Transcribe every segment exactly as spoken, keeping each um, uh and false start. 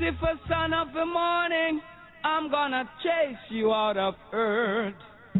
Lucifer, son of the morning, I'm gonna chase you out of earth.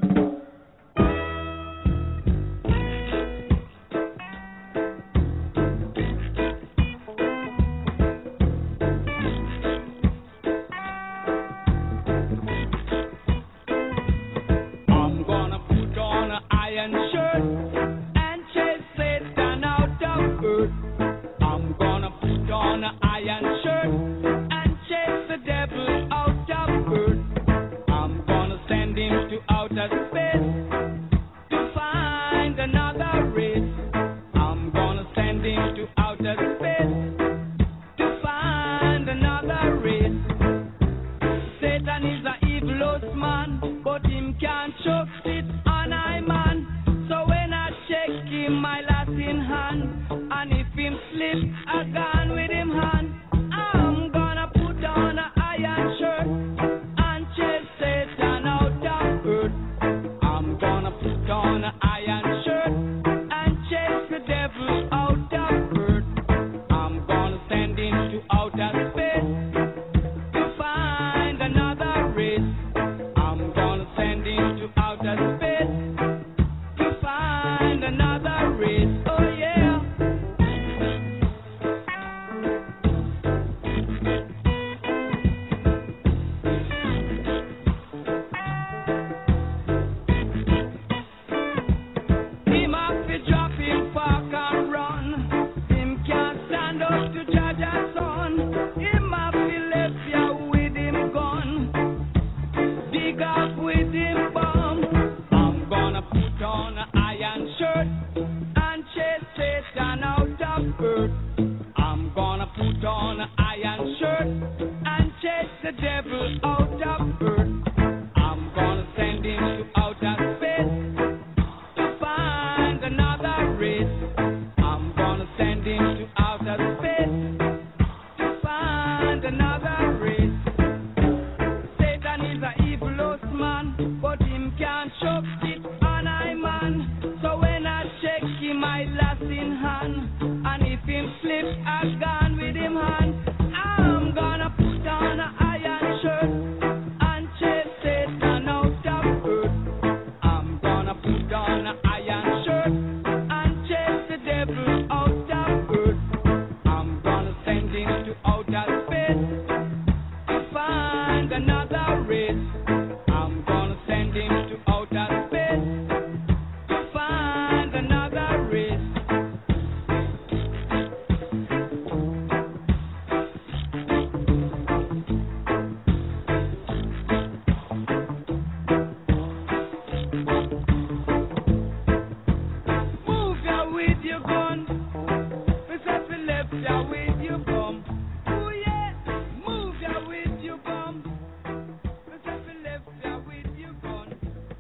I'm gonna put on an iron shirt and chase Satan out of earth. I'm gonna put on an iron shirt and chase the devil out of earth. I'm gonna send him to outer space to find another race. I'm gonna send him to outer space to find another race. Satan is a evilous man, but him can't choke it on I man. So when I check him, my last in hand, and if him slip, I gone with him hand. I'm gonna put on an iron shirt and chase Satan out of earth. I'm gonna put on an iron shirt and chase the devil out of earth. I'm gonna send him to outer space to find another race. I'm gonna send him to outer space to find another race. Oh yeah. Him have to drop him park and run. Him can't stand up to judge a son. Him have to left ya with him gun. Dig up with him bum. I'm gonna put on an iron shirt and chase Satan out of earth. I'm gonna put on an iron shirt and chase the devil out of earth. I'm gonna send him to outer space to find another race. I'm gonna send him to outer space to find another race. Satan is a evilous man, but him can't choke it on I man. So when I check him, I last in hand, and if him slip, I gone with him hand. I'm gonna put on an iron shirt and chase Satan out of earth. I'm gonna put on an iron shirt and chase the devil out of earth. I'm gonna send him to outer space to find another race. I'm gonna send him to outer space to find another race. Move ya with your gun. Mister we left ya with your bum. Oh yeah, move ya with your bum. Mister we left ya with your gun.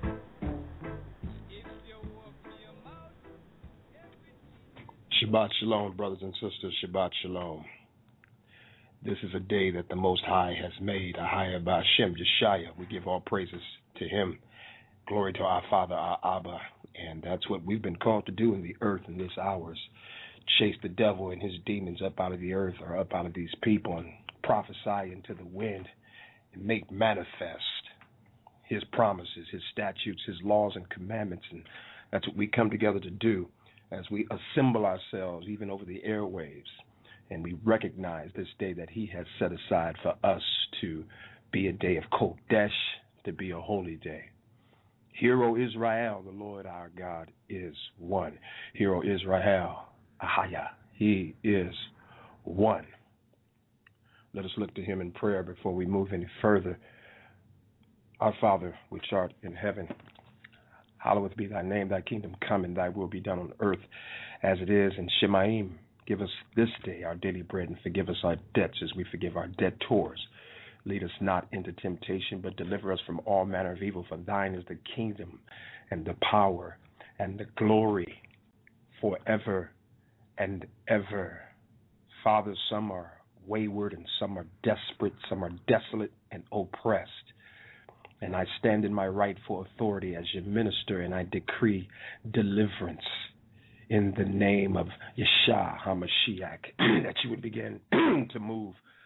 If you open your mouth, Shabbat Shalom, brothers and sisters. Shabbat Shalom. This is a day that the Most High has made. Ahaya Ba'Shem Yeshaya. We give all praises to Him. Glory to our Father, our Abba. And that's what we've been called to do in the earth in this hours. Chase the devil and his demons up out of the earth or up out of these people and prophesy into the wind and make manifest His promises, His statutes, His laws and commandments. And that's what we come together to do as we assemble ourselves even over the airwaves. And we recognize this day that He has set aside for us to be a day of Kodesh, to be a holy day. Hear, O Israel, the Lord our God is one. Hear, O Israel, Ahaya, He is one. Let us look to Him in prayer before we move any further. Our Father, which art in heaven, hallowed be Thy name. Thy kingdom come, and Thy will be done on earth as it is in Shemaim. Give us this day our daily bread, and forgive us our debts as we forgive our debtors. Lead us not into temptation, but deliver us from all manner of evil. For Thine is the kingdom and the power and the glory forever and ever. Father, some are wayward and some are desperate, some are desolate and oppressed. And I stand in my rightful authority as your minister, and I decree deliverance in the name of Yeshua HaMashiach, that you would begin to move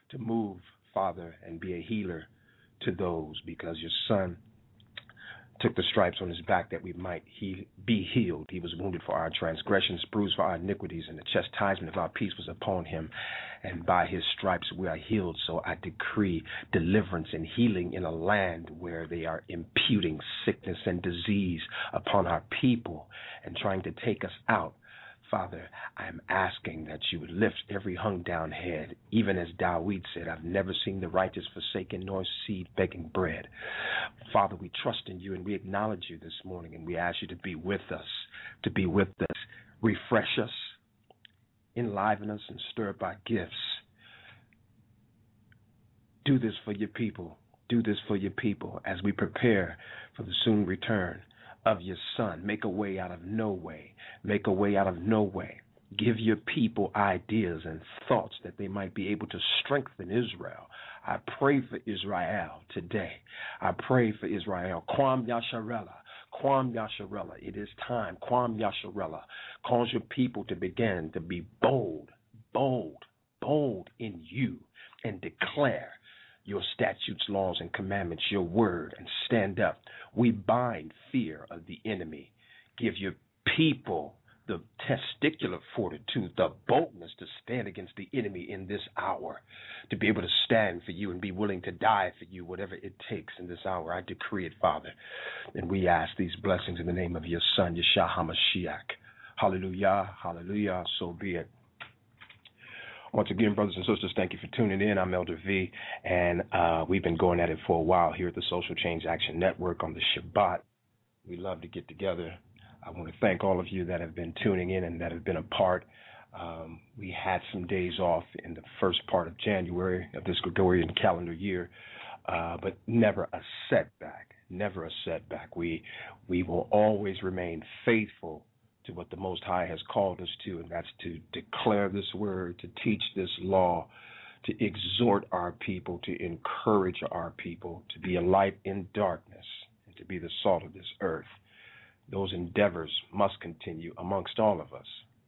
to move, Father, and be a healer to those, because your Son took the stripes on his back that we might he be healed. He was wounded for our transgressions, bruised for our iniquities, and the chastisement of our peace was upon him. And by his stripes we are healed. So I decree deliverance and healing in a land where they are imputing sickness and disease upon our people and trying to take us out. Father, I'm asking that you would lift every hung down head, even as Dawid said, I've never seen the righteous forsaken nor seed begging bread. Father, we trust in you and we acknowledge you this morning, and we ask you to be with us, to be with us. Refresh us, enliven us, and stir up our gifts. Do this for your people. Do this for your people as we prepare for the soon return of your Son. Make a way out of no way. Make a way out of no way. Give your people ideas and thoughts that they might be able to strengthen Israel. I pray for Israel today. I pray for Israel. Kwam Yasharella. Kwam Yasharella. It is time. Kwam Yasharella. Cause your people to begin to be bold, bold, bold in you, and declare your statutes, laws, and commandments, your word, and stand up. We bind fear of the enemy. Give your people the testicular fortitude, the boldness to stand against the enemy in this hour, to be able to stand for you and be willing to die for you, whatever it takes in this hour. I decree it, Father. And we ask these blessings in the name of your Son, Yeshua HaMashiach. Hallelujah, hallelujah, so be it. Once again, brothers and sisters, thank you for tuning in. I'm Elder V, and uh, we've been going at it for a while here at the Social Change Action Network on the Shabbat. We love to get together. I want to thank all of you that have been tuning in and that have been a part. Um, we had some days off in the first part of January of this Gregorian calendar year, uh, but never a setback, never a setback. We, we will always remain faithful to what the Most High has called us to, and that's to declare this word, to teach this law, to exhort our people, to encourage our people, to be a light in darkness, and to be the salt of this earth. Those endeavors must continue amongst all of us.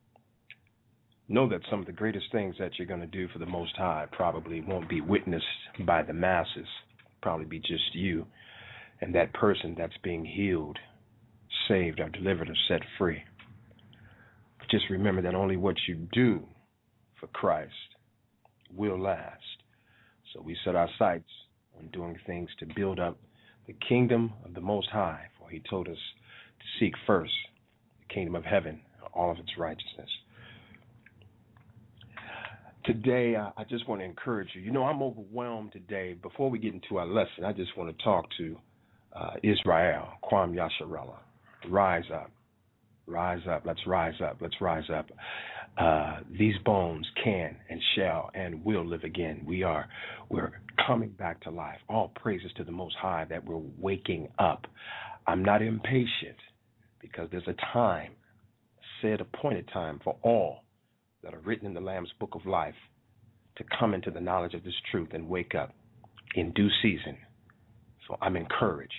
Know that some of the greatest things that you're going to do for the Most High probably won't be witnessed by the masses, probably be just you and that person that's being healed, saved, or delivered, or set free. Just remember that only what you do for Christ will last. So we set our sights on doing things to build up the kingdom of the Most High, for he told us to seek first the kingdom of heaven, all of its righteousness. Today, uh, I just want to encourage you. You know, I'm overwhelmed today. Before we get into our lesson, I just want to talk to uh, Israel, Kwam Yasharella. Rise up. Rise up. Let's rise up. Let's rise up. Uh, these bones can and shall and will live again. We are, we're coming back to life. All praises to the Most High that we're waking up. I'm not impatient because there's a time, said appointed time for all that are written in the Lamb's Book of Life to come into the knowledge of this truth and wake up in due season. So I'm encouraged.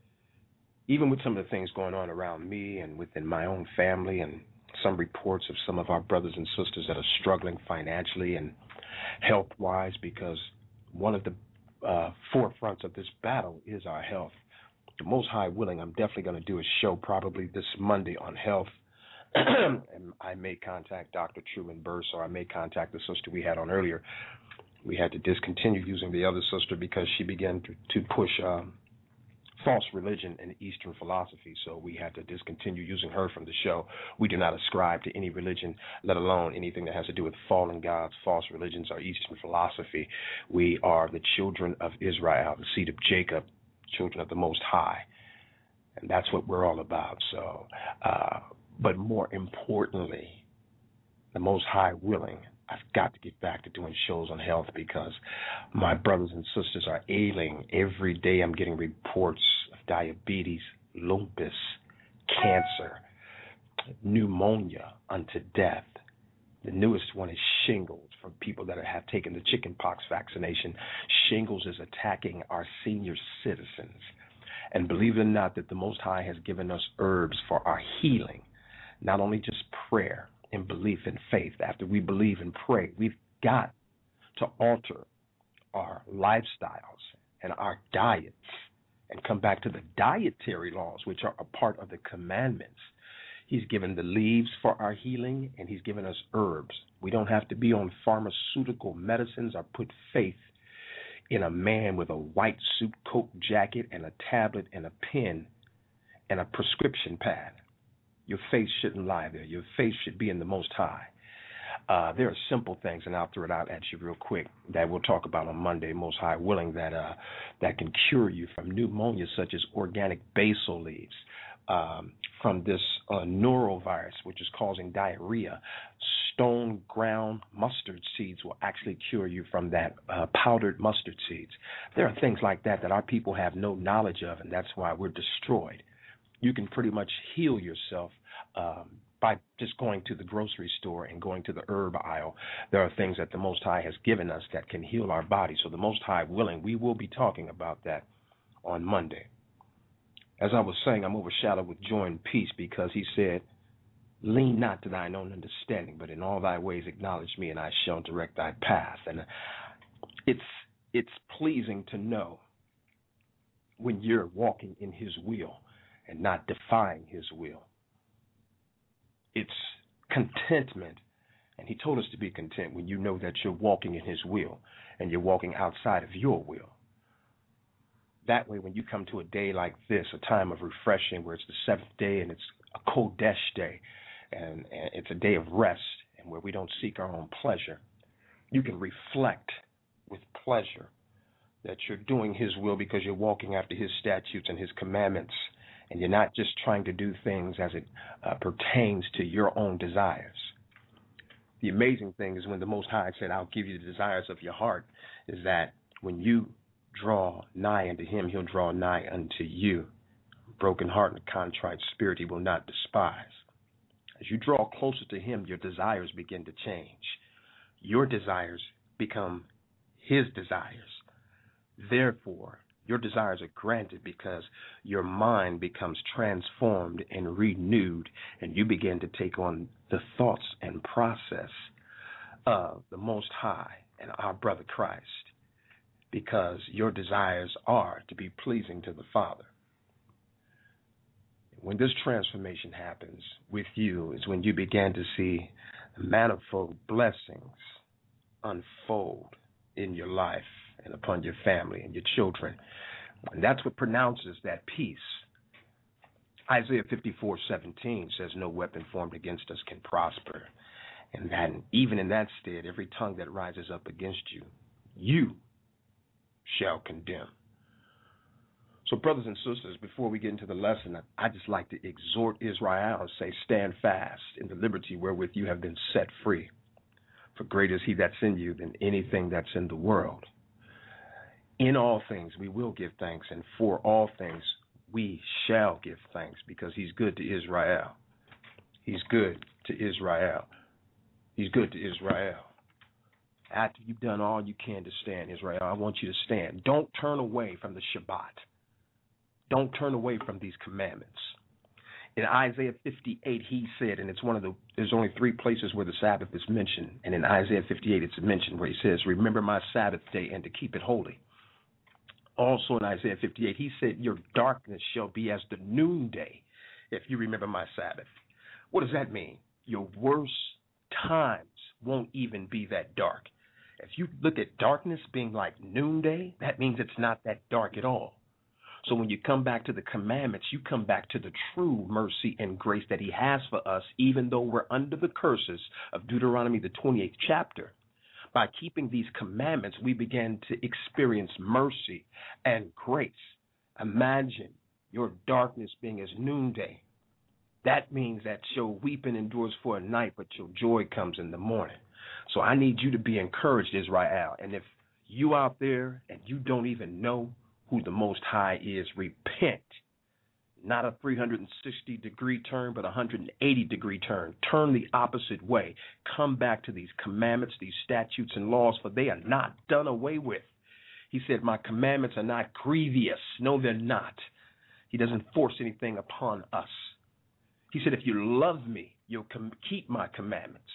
Even with some of the things going on around me and within my own family and some reports of some of our brothers and sisters that are struggling financially and health-wise, because one of the uh, forefronts of this battle is our health. The Most High willing, I'm definitely going to do a show probably this Monday on health. And I may contact Doctor Truman Burse, or I may contact the sister we had on earlier. We had to discontinue using the other sister because she began to, to push um, false religion and Eastern philosophy, so we had to discontinue using her from the show. We do not ascribe to any religion, let alone anything that has to do with fallen gods, false religions, or Eastern philosophy. We are the children of Israel, the seed of Jacob, children of the Most High, and that's what we're all about. So, uh, but more importantly, the Most High willing, I've got to get back to doing shows on health because my brothers and sisters are ailing. Every day I'm getting reports of diabetes, lupus, cancer, pneumonia unto death. The newest one is shingles from people that have taken the chickenpox vaccination. Shingles is attacking our senior citizens. And believe it or not, that the Most High has given us herbs for our healing, not only just prayer and belief and faith. After we believe and pray, we've got to alter our lifestyles and our diets and come back to the dietary laws, which are a part of the commandments. He's given the leaves for our healing, and he's given us herbs. We don't have to be on pharmaceutical medicines or put faith in a man with a white suit coat jacket and a tablet and a pen and a prescription pad. Your faith shouldn't lie there. Your faith should be in the Most High. Uh, there are simple things, and I'll throw it out at you real quick, that we'll talk about on Monday, Most High willing, that uh, that can cure you from pneumonia, such as organic basil leaves, um, from this uh, norovirus, which is causing diarrhea. Stone ground mustard seeds will actually cure you from that, uh, powdered mustard seeds. There are things like that that our people have no knowledge of, and that's why we're destroyed. You can pretty much heal yourself um, by just going to the grocery store and going to the herb aisle. There are things that the Most High has given us that can heal our body. So the Most High willing, we will be talking about that on Monday. As I was saying, I'm overshadowed with joy and peace because he said, lean not to thine own understanding, but in all thy ways acknowledge me, and I shall direct thy path. And it's it's pleasing to know when you're walking in his will and not defying his will. It's contentment, and he told us to be content when you know that you're walking in his will and you're walking outside of your will. That way, when you come to a day like this, a time of refreshing where it's the seventh day and it's a Kodesh day, and, and it's a day of rest and where we don't seek our own pleasure, you can reflect with pleasure that you're doing his will because you're walking after his statutes and his commandments, and you're not just trying to do things as it uh, pertains to your own desires. The amazing thing is when the Most High said, I'll give you the desires of your heart, is that when you draw nigh unto him, he'll draw nigh unto you. Broken heart and a contrite spirit he will not despise. As you draw closer to him, your desires begin to change. Your desires become his desires. Therefore, your desires are granted because your mind becomes transformed and renewed, and you begin to take on the thoughts and process of the Most High and our brother Christ, because your desires are to be pleasing to the Father. When this transformation happens with you is when you begin to see manifold blessings unfold in your life and upon your family and your children. And that's what pronounces that peace. Isaiah fifty-four seventeen says, no weapon formed against us can prosper. And that even in that stead, every tongue that rises up against you, you shall condemn. So, brothers and sisters, before we get into the lesson, I just like to exhort Israel and say, stand fast in the liberty wherewith you have been set free. For greater is he that's in you than anything that's in the world. In all things we will give thanks, and for all things we shall give thanks, because he's good to Israel. He's good to Israel. He's good to Israel. After you've done all you can to stand, Israel, I want you to stand. Don't turn away from the Shabbat. Don't turn away from these commandments. In Isaiah fifty-eight, he said, and it's one of the, there's only three places where the Sabbath is mentioned. And in Isaiah fifty-eight, it's mentioned where he says, remember my Sabbath day and to keep it holy. Also in Isaiah fifty-eight, he said, your darkness shall be as the noonday if you remember my Sabbath. What does that mean? Your worst times won't even be that dark. If you look at darkness being like noonday, that means it's not that dark at all. So when you come back to the commandments, you come back to the true mercy and grace that he has for us, even though we're under the curses of Deuteronomy, the twenty-eighth chapter. By keeping these commandments, we begin to experience mercy and grace. Imagine your darkness being as noonday. That means that your weeping endures for a night, but your joy comes in the morning. So I need you to be encouraged, Israel. And if you out there and you don't even know who the Most High is, repent. Not a three hundred sixty degree turn, but a one hundred eighty degree turn. Turn the opposite way. Come back to these commandments, these statutes and laws, for they are not done away with. He said, my commandments are not grievous. No, they're not. He doesn't force anything upon us. He said, if you love me, you'll com- keep my commandments.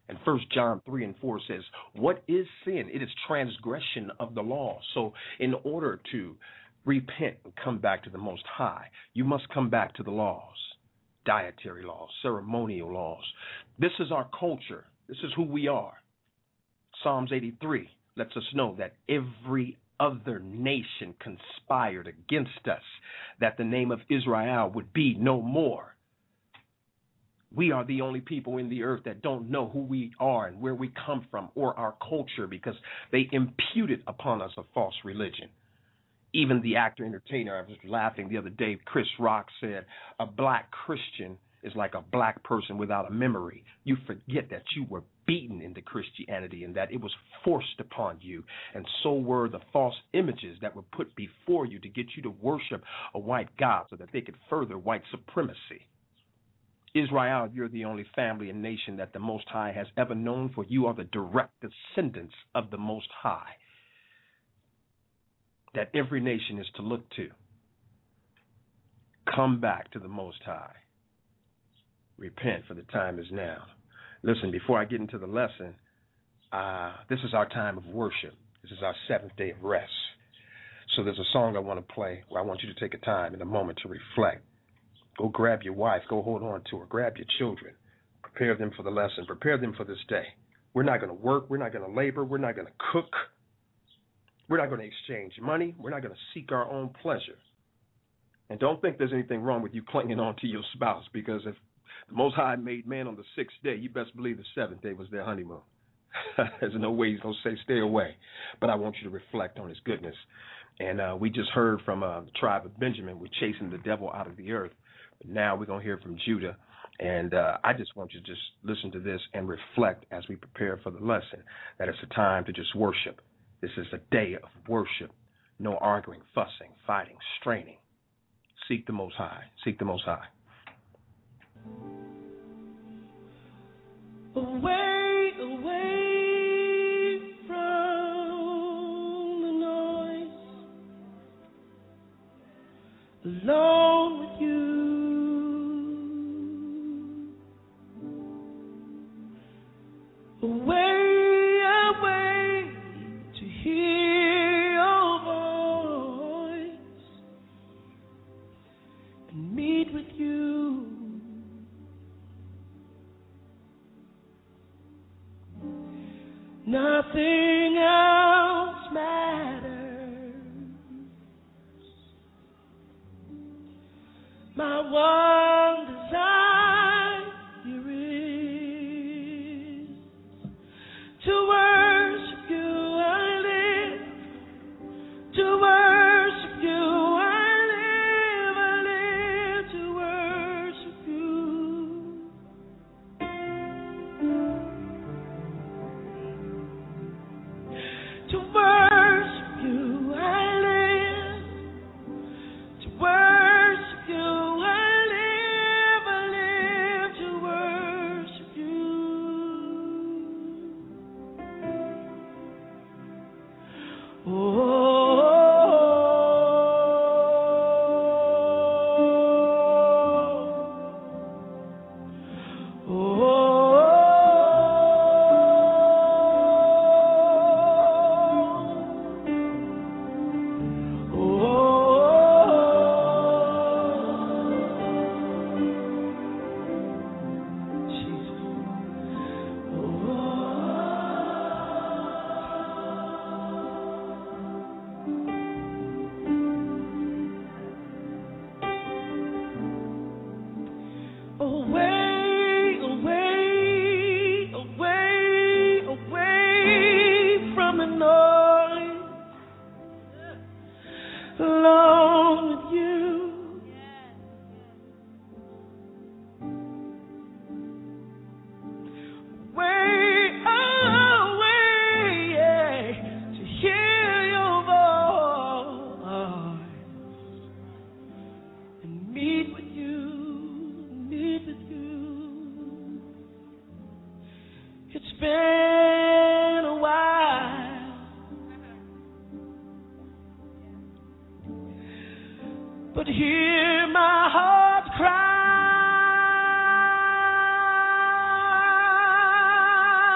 And First John three and four says, what is sin? It is transgression of the law. So in order to repent and come back to the Most High, you must come back to the laws, dietary laws, ceremonial laws. This is our culture. This is who we are. Psalms eighty-three lets us know that every other nation conspired against us, that the name of Israel would be no more. We are the only people in the earth that don't know who we are and where we come from or our culture, because they imputed upon us a false religion. Even the actor entertainer, I was laughing the other day, Chris Rock said, a black Christian is like a black person without a memory. You forget that you were beaten into Christianity and that it was forced upon you. And so were the false images that were put before you to get you to worship a white God so that they could further white supremacy. Israel, you're the only family and nation that the Most High has ever known, for you are the direct descendants of the Most High that every nation is to look to. Come back to the Most High. Repent, for the time is now. Listen, before I get into the lesson, uh, this is our time of worship. This is our seventh day of rest. So there's a song I want to play where I want you to take a time in a moment to reflect. Go grab your wife. Go hold on to her. Grab your children. Prepare them for the lesson. Prepare them for this day. We're not going to work. We're not going to labor. We're not going to cook. We're not going to exchange money. We're not going to seek our own pleasure. And don't think there's anything wrong with you clinging on to your spouse, because if the Most High made man on the sixth day, you best believe the seventh day was their honeymoon. There's no way he's going to say stay away. But I want you to reflect on his goodness. And uh, we just heard from uh, the tribe of Benjamin. We're chasing the devil out of the earth. Now we're going to hear from Judah, and uh, I just want you to just listen to this and reflect as we prepare for the lesson, that it's a time to just worship. This is a day of worship. No arguing, fussing, fighting, straining. Seek the Most High. Seek the Most High. Away, away from the noise, alone with you. Away, away to hear your voice and meet with you. Nothing else matters. My one desire is to worship you. I live to worship you. I live, I live to worship you. To worship you, I live. To worship you, I live, I live to worship you. Oh. Away, away, away, away from the noise, alone with you. Way away, yeah, to hear your voice and meet with you. It's been a while, but hear my heart cry.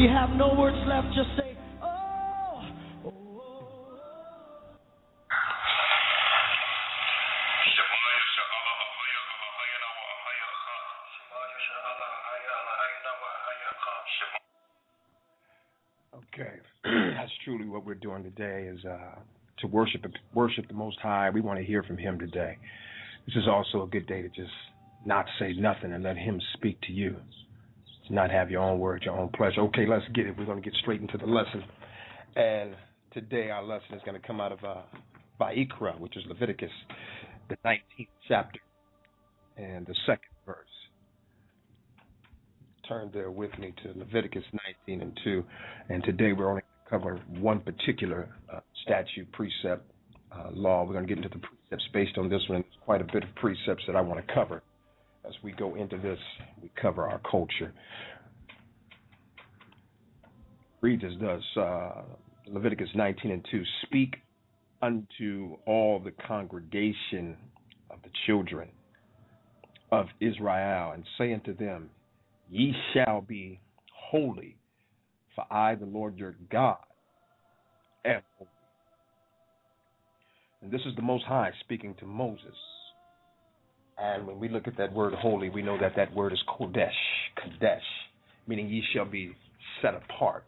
you have no words left, just say, oh, oh, oh. Okay, that's truly what we're doing today is uh, to worship worship the Most High. We want to hear from Him today. This is also a good day to just not say nothing and let Him speak to you. To not have your own words, your own pleasure. Okay, let's get it. We're going to get straight into the lesson. And today our lesson is going to come out of uh, Vayikra, which is Leviticus, the nineteenth chapter, and the second verse. Turn there with me to Leviticus nineteen and two. And today we're only going to cover one particular uh, statute, precept, uh, law. We're going to get into the precepts based on this one. There's quite a bit of precepts that I want to cover. As we go into this, we cover our culture. Reads as does uh, Leviticus nineteen and two. Speak unto all the congregation of the children of Israel, and say unto them, Ye shall be holy, for I, the Lord your God, am holy. And this is the Most High speaking to Moses. And when we look at that word holy, we know that that word is Kodesh, Kadesh, meaning ye shall be set apart.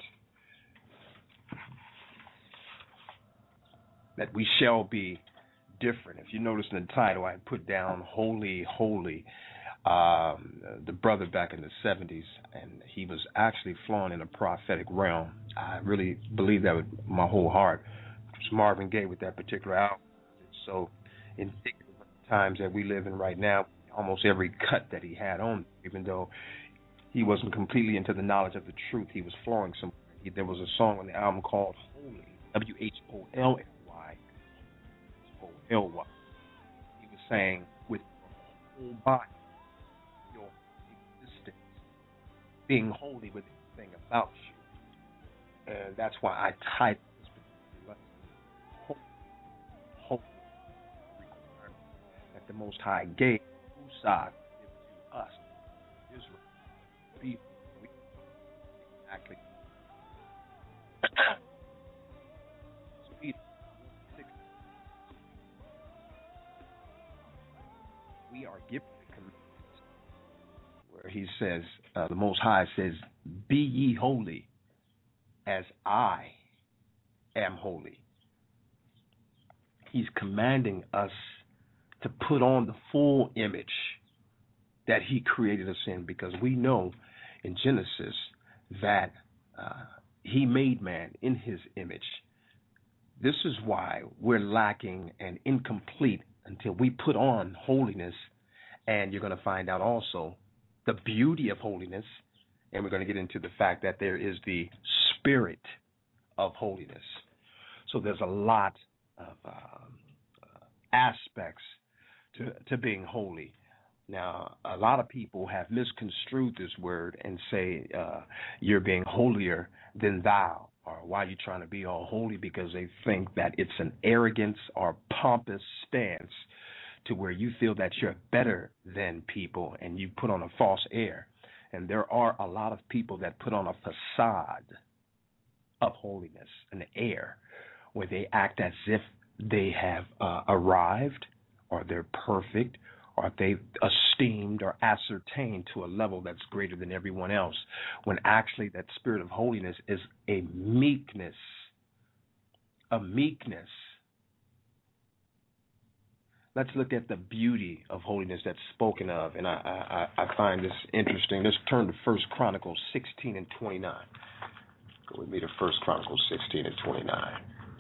That we shall be different. If you notice in the title, I put down holy, holy. Um, the brother back in the seventies, and he was actually flowing in a prophetic realm. I really believe that with my whole heart. It was Marvin Gaye with that particular album. So indicative of the times that we live in right now, almost every cut that he had on, even though he wasn't completely into the knowledge of the truth, he was flowing somewhere. He, there was a song on the album called Holy, W H O L L Y, O L Y. He was saying, with your whole body, your existence, being holy with everything about you. And that's why I titled this particular lesson, Holy, Holy, that the Most High gave Musa to us, Israel, people, exactly. We are given the commandments where he says, uh, the Most High says, be ye holy as I am holy. He's commanding us to put on the full image that he created us in, because we know in Genesis that uh, he made man in his image. This is why we're lacking and incomplete until we put on holiness. And you're going to find out also the beauty of holiness. And we're going to get into the fact that there is the spirit of holiness. So there's a lot of uh, uh, aspects to, to being holy. Now, a lot of people have misconstrued this word and say uh, you're being holier than thou, or why are you trying to be all holy? Because they think that it's an arrogance or pompous stance to where you feel that you're better than people and you put on a false air. And there are a lot of people that put on a facade of holiness, an air, where they act as if they have uh, arrived, or they're perfect, or they've esteemed or ascertained to a level that's greater than everyone else, when actually that spirit of holiness is a meekness, a meekness. Let's look at the beauty of holiness that's spoken of, and I, I, I find this interesting. Let's turn to First Chronicles sixteen and twenty-nine. Go with me to First Chronicles sixteen and twenty-nine.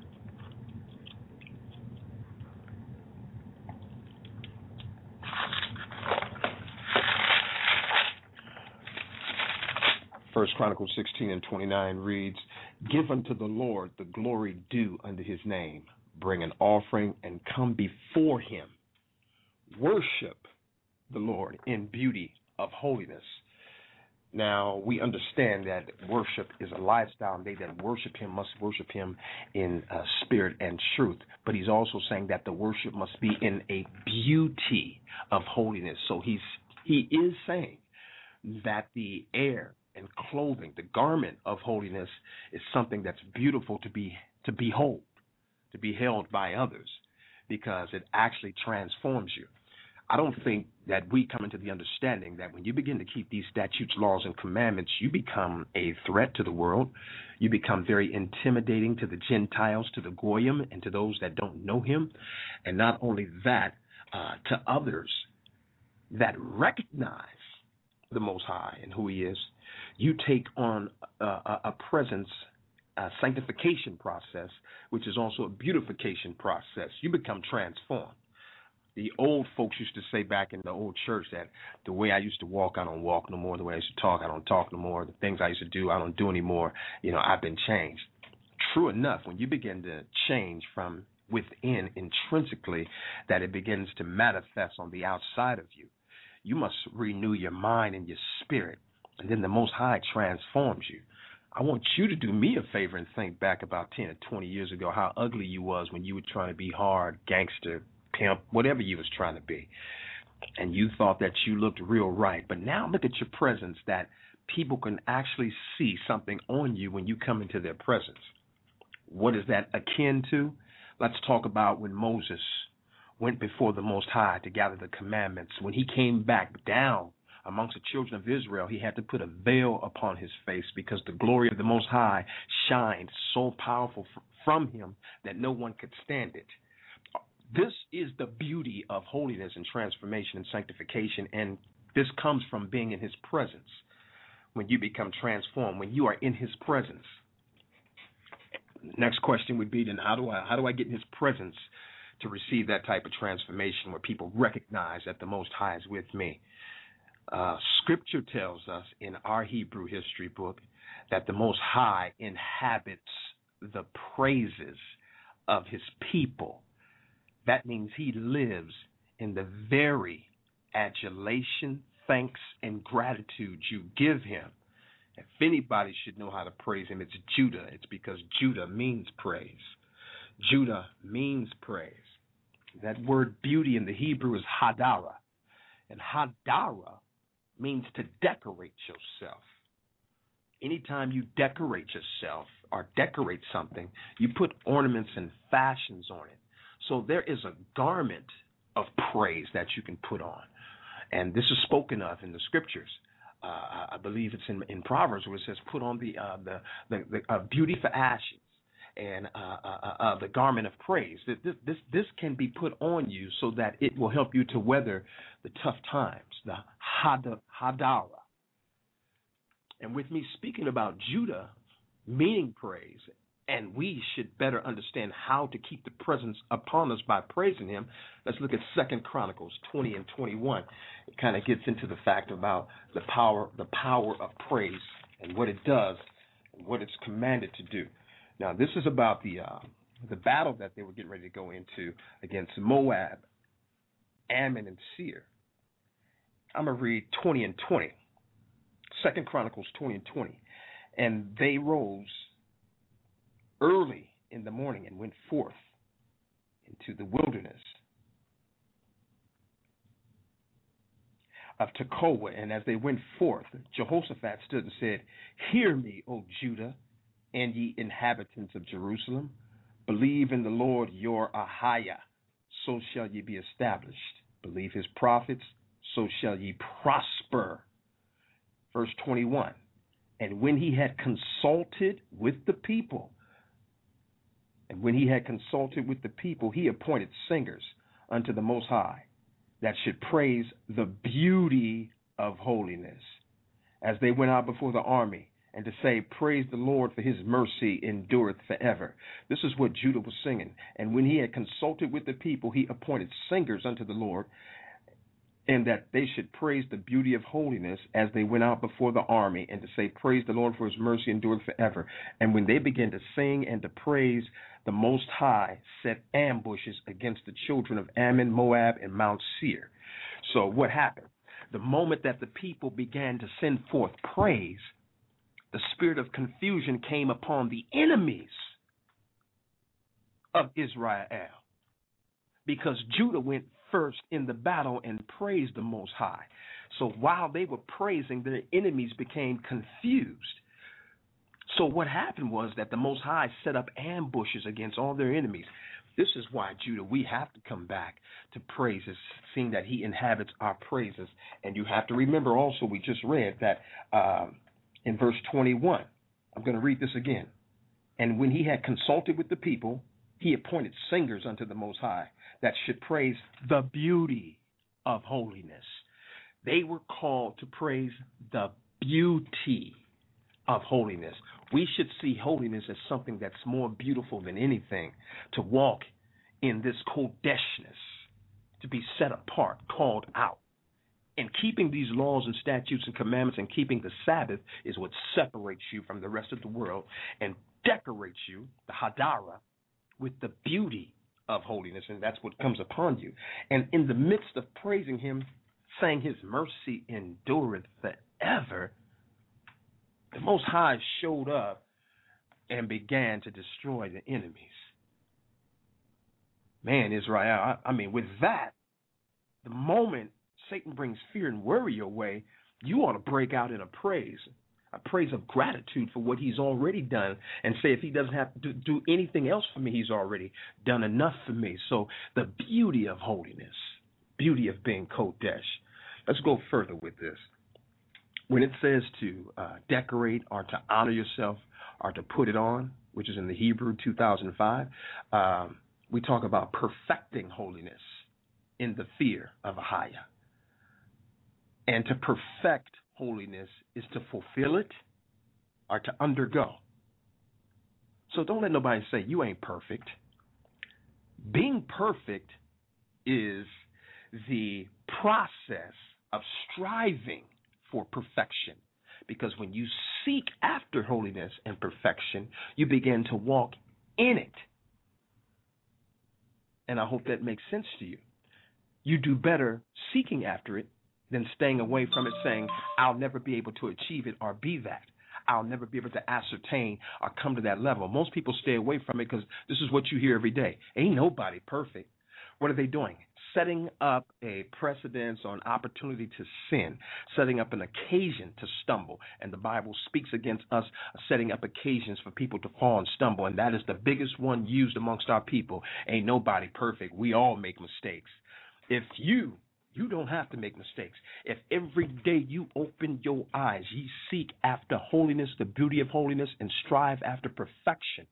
First Chronicles sixteen and twenty-nine reads, Give unto the Lord the glory due unto his name. Bring an offering and come before him. Worship the Lord in beauty of holiness. Now, we understand that worship is a lifestyle, and they that worship him must worship him in uh, spirit and truth. But he's also saying that the worship must be in a beauty of holiness. So he's he is saying that the air and clothing. The garment of holiness is something that's beautiful to be to behold, to be held by others, because it actually transforms you. I don't think that we come into the understanding that when you begin to keep these statutes, laws, and commandments, you become a threat to the world. You become very intimidating to the Gentiles, to the Goyim, and to those that don't know him. And not only that, uh, to others that recognize the Most High and who he is. You take on a, a, a presence, a sanctification process, which is also a beautification process. You become transformed. The old folks used to say back in the old church that the way I used to walk, I don't walk no more. The way I used to talk, I don't talk no more. The things I used to do, I don't do anymore. You know, I've been changed. True enough, when you begin to change from within intrinsically, that it begins to manifest on the outside of you. You must renew your mind and your spirit, and then the Most High transforms you. I want you to do me a favor and think back about ten or twenty years ago how ugly you was when you were trying to be hard, gangster, pimp, whatever you was trying to be. And you thought that you looked real right. But now look at your presence, that people can actually see something on you when you come into their presence. What is that akin to? Let's talk about when Moses went before the Most High to gather the commandments. When he came back down amongst the children of Israel, he had to put a veil upon his face because the glory of the Most High shined so powerful from him that no one could stand it. This is the beauty of holiness and transformation and sanctification, and this comes from being in his presence. When you become transformed, when you are in his presence. Next question would be, then how do I how do I get in his presence to receive that type of transformation where people recognize that the Most High is with me? Uh, scripture tells us in our Hebrew history book that the Most High inhabits the praises of his people. That means he lives in the very adulation, thanks, and gratitude you give him. If anybody should know how to praise him, it's Judah. It's because Judah means praise. Judah means praise. That word beauty in the Hebrew is hadara. And hadara means to decorate yourself. Anytime you decorate yourself or decorate something, you put ornaments and fashions on it. So there is a garment of praise that you can put on. And this is spoken of in the scriptures. Uh, I believe it's in, in Proverbs where it says, put on the uh, the, the, the uh, beauty for ashes and uh, uh, uh, the garment of praise. This, this, this can be put on you so that it will help you to weather the tough times, the hadara. And with me speaking about Judah, meaning praise, and we should better understand how to keep the presence upon us by praising him. Let's look at Second Chronicles twenty and twenty-one. It kind of gets into the fact about the power, the power of praise and what it does and what it's commanded to do. Now, this is about the uh, the battle that they were getting ready to go into against Moab, Ammon, and Seir. I'm going to read twenty and twenty. Second Chronicles twenty and twenty. And they rose early in the morning and went forth into the wilderness of Tekoa. And as they went forth, Jehoshaphat stood and said, hear me, O Judah, and ye inhabitants of Jerusalem. Believe in the Lord your Ahiah, so shall ye be established. Believe his prophets, so shall ye prosper. Verse twenty-one. And when he had consulted with the people, And when he had consulted with the people, he appointed singers unto the Most High that should praise the beauty of holiness as they went out before the army, and to say, praise the Lord, for his mercy endureth forever. This is what Judah was singing. And when he had consulted with the people, he appointed singers unto the Lord, and that they should praise the beauty of holiness as they went out before the army, and to say, praise the Lord, for his mercy endureth forever. And when they began to sing and to praise, the Most High set ambushes against the children of Ammon, Moab, and Mount Seir. So what happened? The moment that the people began to send forth praise, the spirit of confusion came upon the enemies of Israel, because Judah went first in the battle and praised the Most High. So while they were praising, their enemies became confused. So what happened was that the Most High set up ambushes against all their enemies. This is why, Judah, we have to come back to praises, seeing that he inhabits our praises. And you have to remember also, we just read that uh, in verse twenty-one. I'm going to read this again. And when he had consulted with the people, he appointed singers unto the Most High that should praise the beauty of holiness. They were called to praise the beauty of holiness. We should see holiness as something that's more beautiful than anything, to walk in this kodeshness, to be set apart, called out. And keeping these laws and statutes and commandments and keeping the Sabbath is what separates you from the rest of the world and decorates you, the Hadara, with the beauty of holiness, and that's what comes upon you. And in the midst of praising him, saying his mercy endureth forever, the Most High showed up and began to destroy the enemies. Man, Israel, I, I mean, with that, the moment Satan brings fear and worry your way, you ought to break out in a praise, a praise of gratitude for what he's already done, and say if he doesn't have to do anything else for me, he's already done enough for me. So the beauty of holiness, beauty of being Kodesh. Let's go further with this. When it says to uh, decorate or to honor yourself or to put it on, which is in the Hebrew two thousand five, um, we talk about perfecting holiness in the fear of Ahaya. And to perfect holiness is to fulfill it or to undergo. So don't let nobody say you ain't perfect. Being perfect is the process of striving for perfection. Because when you seek after holiness and perfection, you begin to walk in it. And I hope that makes sense to you. You do better seeking after it than staying away from it, saying, I'll never be able to achieve it or be that. I'll never be able to ascertain or come to that level. Most people stay away from it because this is what you hear every day. Ain't nobody perfect. What are they doing? Setting up a precedence or an opportunity to sin, setting up an occasion to stumble. And the Bible speaks against us setting up occasions for people to fall and stumble. And that is the biggest one used amongst our people. Ain't nobody perfect. We all make mistakes. If you You don't have to make mistakes. If every day you open your eyes, ye seek after holiness, the beauty of holiness, and strive after perfection,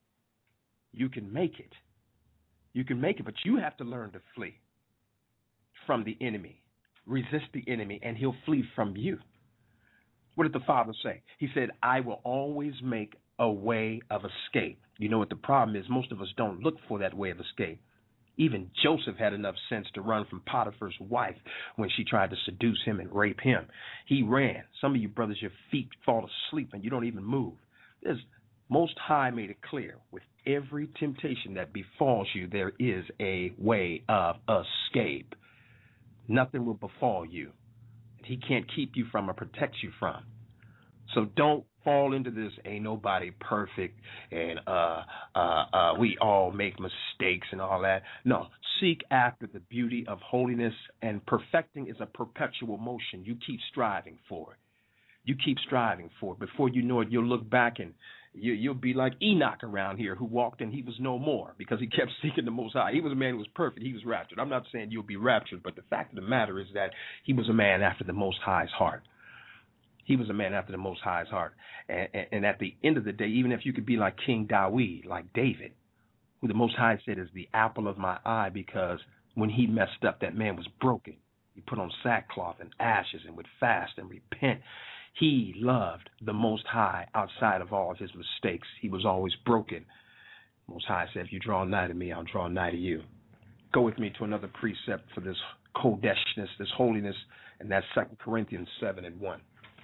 you can make it. You can make it, but you have to learn to flee from the enemy. Resist the enemy, and he'll flee from you. What did the Father say? He said, I will always make a way of escape. You know what the problem is? Most of us don't look for that way of escape. Even Joseph had enough sense to run from Potiphar's wife when she tried to seduce him and rape him. He ran. Some of you brothers, your feet fall asleep and you don't even move. There's Most High made it clear, with every temptation that befalls you, there is a way of escape. Nothing will befall you. He can't keep you from or protect you from. So don't fall into this, ain't nobody perfect, and uh, uh, uh, we all make mistakes and all that. No, seek after the beauty of holiness, and perfecting is a perpetual motion. You keep striving for it. You keep striving for it. Before you know it, you'll look back and you, you'll be like Enoch around here, who walked and he was no more because he kept seeking the Most High. He was a man who was perfect. He was raptured. I'm not saying you'll be raptured, but the fact of the matter is that he was a man after the Most High's heart. He was a man after the Most High's heart. And, and, and at the end of the day, even if you could be like King Dawid, like David, who the Most High said is the apple of my eye, because when he messed up, that man was broken. He put on sackcloth and ashes and would fast and repent. He loved the Most High outside of all of his mistakes. He was always broken. Most High said, if you draw nigh to me, I'll draw nigh to you. Go with me to another precept for this kodeshness, this holiness, and that's Second Corinthians seven and one.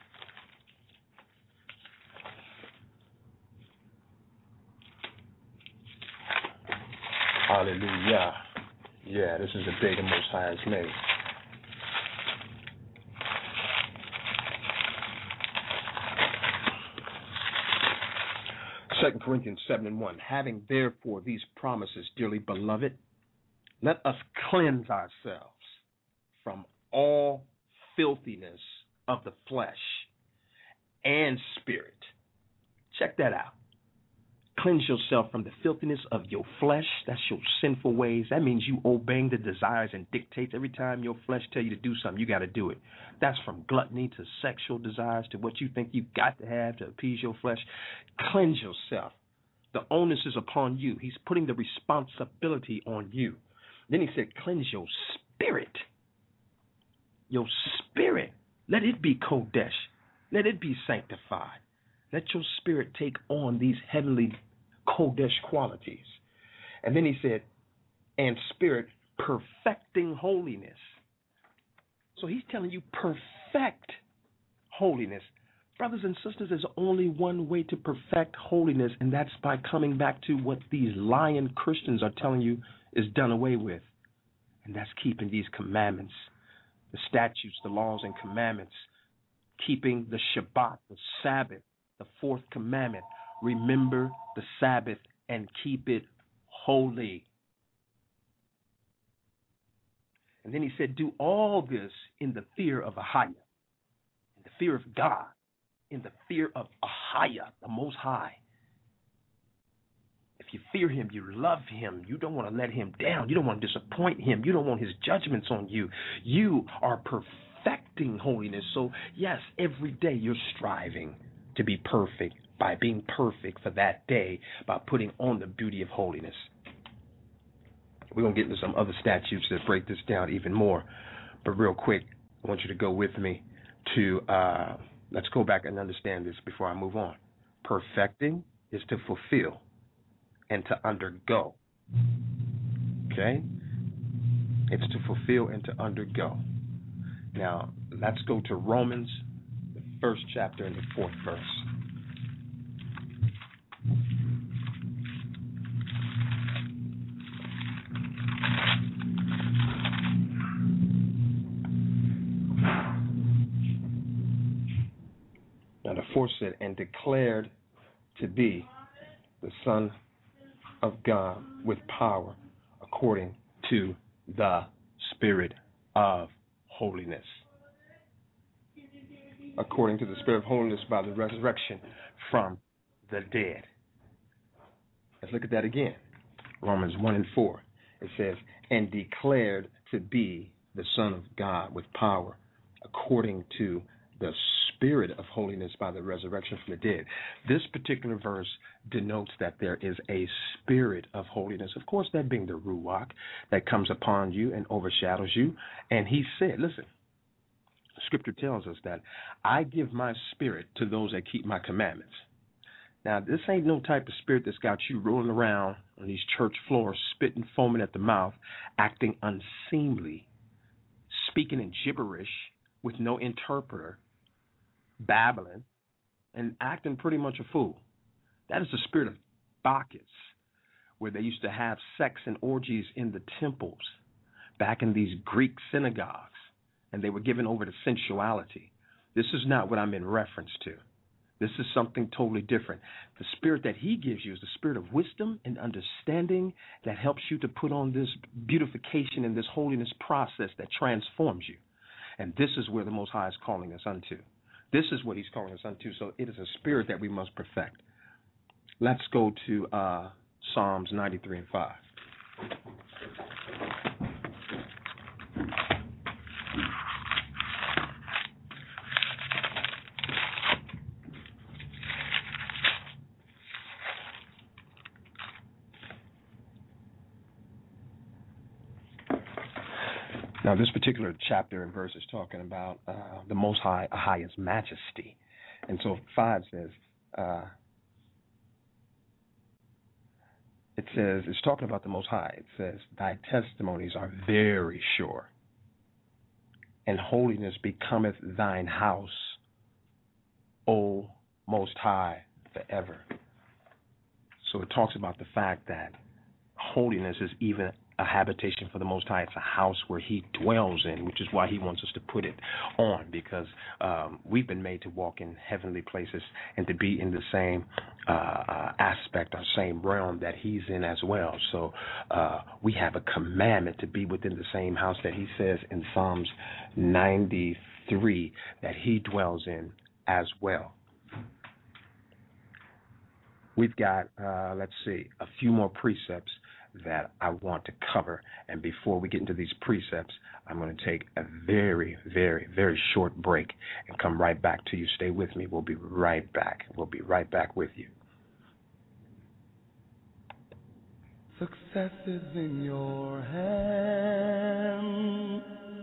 Hallelujah. Yeah, this is the day the Most High has made. Second Corinthians seven and one. Having therefore these promises, dearly beloved, Let us cleanse ourselves from all filthiness of the flesh and spirit. Check that out. Cleanse yourself from the filthiness of your flesh. That's your sinful ways. That means you obeying the desires and dictates. Every time your flesh tell you to do something, you got to do it. That's from gluttony to sexual desires to what you think you got to have to appease your flesh. Cleanse yourself. The onus is upon you. He's putting the responsibility on you. Then he said, cleanse your spirit. Your spirit. Let it be Kodesh. Let it be sanctified. Let your spirit take on these heavenly Kodesh qualities. And then he said, and spirit perfecting holiness. So he's telling you perfect holiness. Brothers and sisters, there's only one way to perfect holiness, and that's by coming back to what these lying Christians are telling you is done away with. And that's keeping these commandments, the statutes, the laws and commandments, keeping the Shabbat, the Sabbath, the fourth commandment. Remember the Sabbath and keep it holy. And then he said, do all this in the fear of Ahaya, in the fear of God, in the fear of Ahaya, the Most High. If you fear him, you love him. You don't want to let him down. You don't want to disappoint him. You don't want his judgments on you. You are perfecting holiness. So, yes, every day you're striving to be perfect by being perfect for that day, by putting on the beauty of holiness. We're going to get into some other statutes that break this down even more. But real quick, I want you to go with me to, uh, let's go back and understand this before I move on. Perfecting is to fulfill and to undergo. Okay? It's to fulfill and to undergo. Now, let's go to Romans, the first chapter and the fourth verse. Now, the fourth said, and declared to be the Son of God with power according to the Spirit of holiness. According to the Spirit of holiness by the resurrection from the dead. Let's look at that again. Romans one and four. It says, and declared to be the Son of God with power according to the Spirit of holiness by the resurrection from the dead. This particular verse denotes that there is a spirit of holiness. Of course, that being the Ruach that comes upon you and overshadows you. And he said, listen, Scripture tells us that I give my spirit to those that keep my commandments. Now, this ain't no type of spirit that's got you rolling around on these church floors, spitting, foaming at the mouth, acting unseemly, speaking in gibberish with no interpreter, babbling, and acting pretty much a fool. That is the spirit of Bacchus, where they used to have sex and orgies in the temples back in these Greek synagogues, and they were given over to sensuality. This is not what I'm in reference to. This is something totally different. The spirit that he gives you is the spirit of wisdom and understanding that helps you to put on this beautification and this holiness process that transforms you. And this is where the Most High is calling us unto. This is what he's calling us unto. So it is a spirit that we must perfect. Let's go to uh, Psalms ninety-three and five. Now, this particular chapter and verse is talking about uh, the Most High, Ahiah's majesty. And so five says, uh, it says, it's talking about the Most High. It says, thy testimonies are very sure, and holiness becometh thine house, O Most High, forever. So it talks about the fact that holiness is even a habitation for the Most High. It's a house where he dwells in, which is why he wants us to put it on, because um, we've been made to walk in heavenly places and to be in the same uh, uh, aspect or same realm that he's in as well. So uh, we have a commandment to be within the same house that he says in Psalms ninety-three that he dwells in as well. We've got, uh, let's see, a few more precepts that I want to cover. And before we get into these precepts, I'm going to take a very, very, very short break and come right back to you. Stay with me. We'll be right back. We'll be right back with you. Success is in your hand.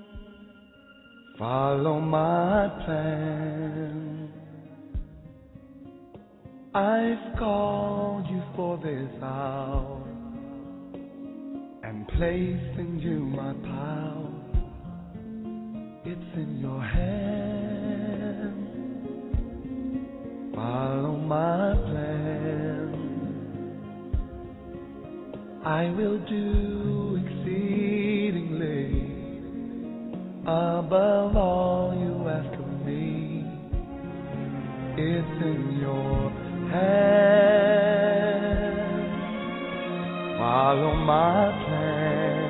Follow my plan. I've called you for this hour and placed in you my power. It's in your hand. Follow my plan. I will do exceedingly above all you ask of me. It's in your hand. Follow my plan.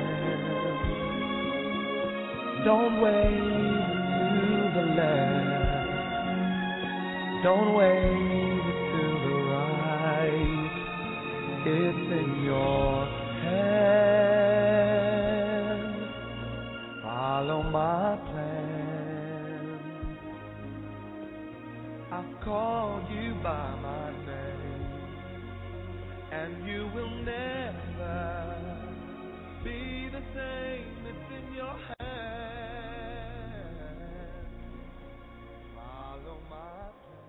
Don't wait to the left. Don't wait to the right. It's in your hand. Follow my plan. I've called you by my name, and you will never be the same. It's in your hand. Follow my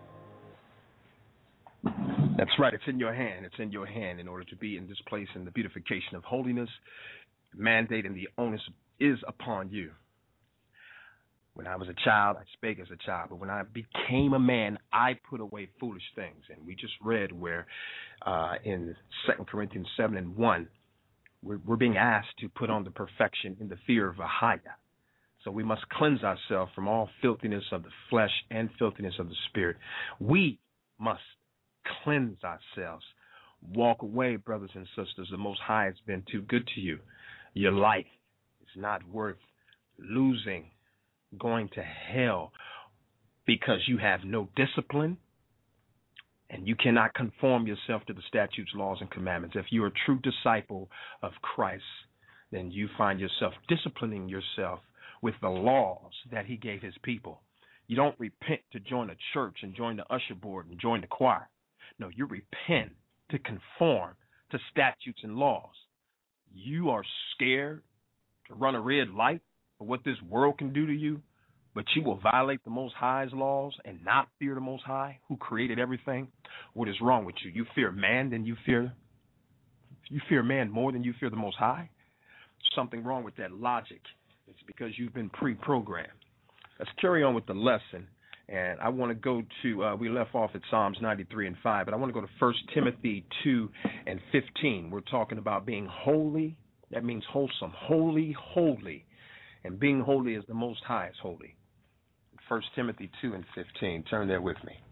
plan. That's right. It's in your hand. It's in your hand in order to be in this place in the beautification of holiness. Mandate and the onus is upon you. When I was a child, I spake as a child. But when I became a man, I put away foolish things. And we just read where uh, in Second Corinthians seven and one, we're, we're being asked to put on the perfection in the fear of Ahaya. So we must cleanse ourselves from all filthiness of the flesh and filthiness of the spirit. We must cleanse ourselves. Walk away, brothers and sisters. The Most High has been too good to you. Your life is not worth losing, going to hell because you have no discipline and you cannot conform yourself to the statutes, laws, and commandments. If you're a true disciple of Christ, then you find yourself disciplining yourself with the laws that he gave his people. You don't repent to join a church and join the usher board and join the choir. No, you repent to conform to statutes and laws. You are scared to run a red light for what this world can do to you, but you will violate the Most High's laws and not fear the Most High who created everything. What is wrong with you? You fear man than you fear you fear man more than you fear the Most High? Something wrong with that logic. It's because you've been pre-programmed. Let's carry on with the lesson. And I want to go to, uh, we left off at Psalms ninety-three and five, but I want to go to First Timothy two and fifteen. We're talking about being holy. That means wholesome. Holy, holy. And being holy is the Most High is holy. First Timothy two and fifteen. Turn there with me.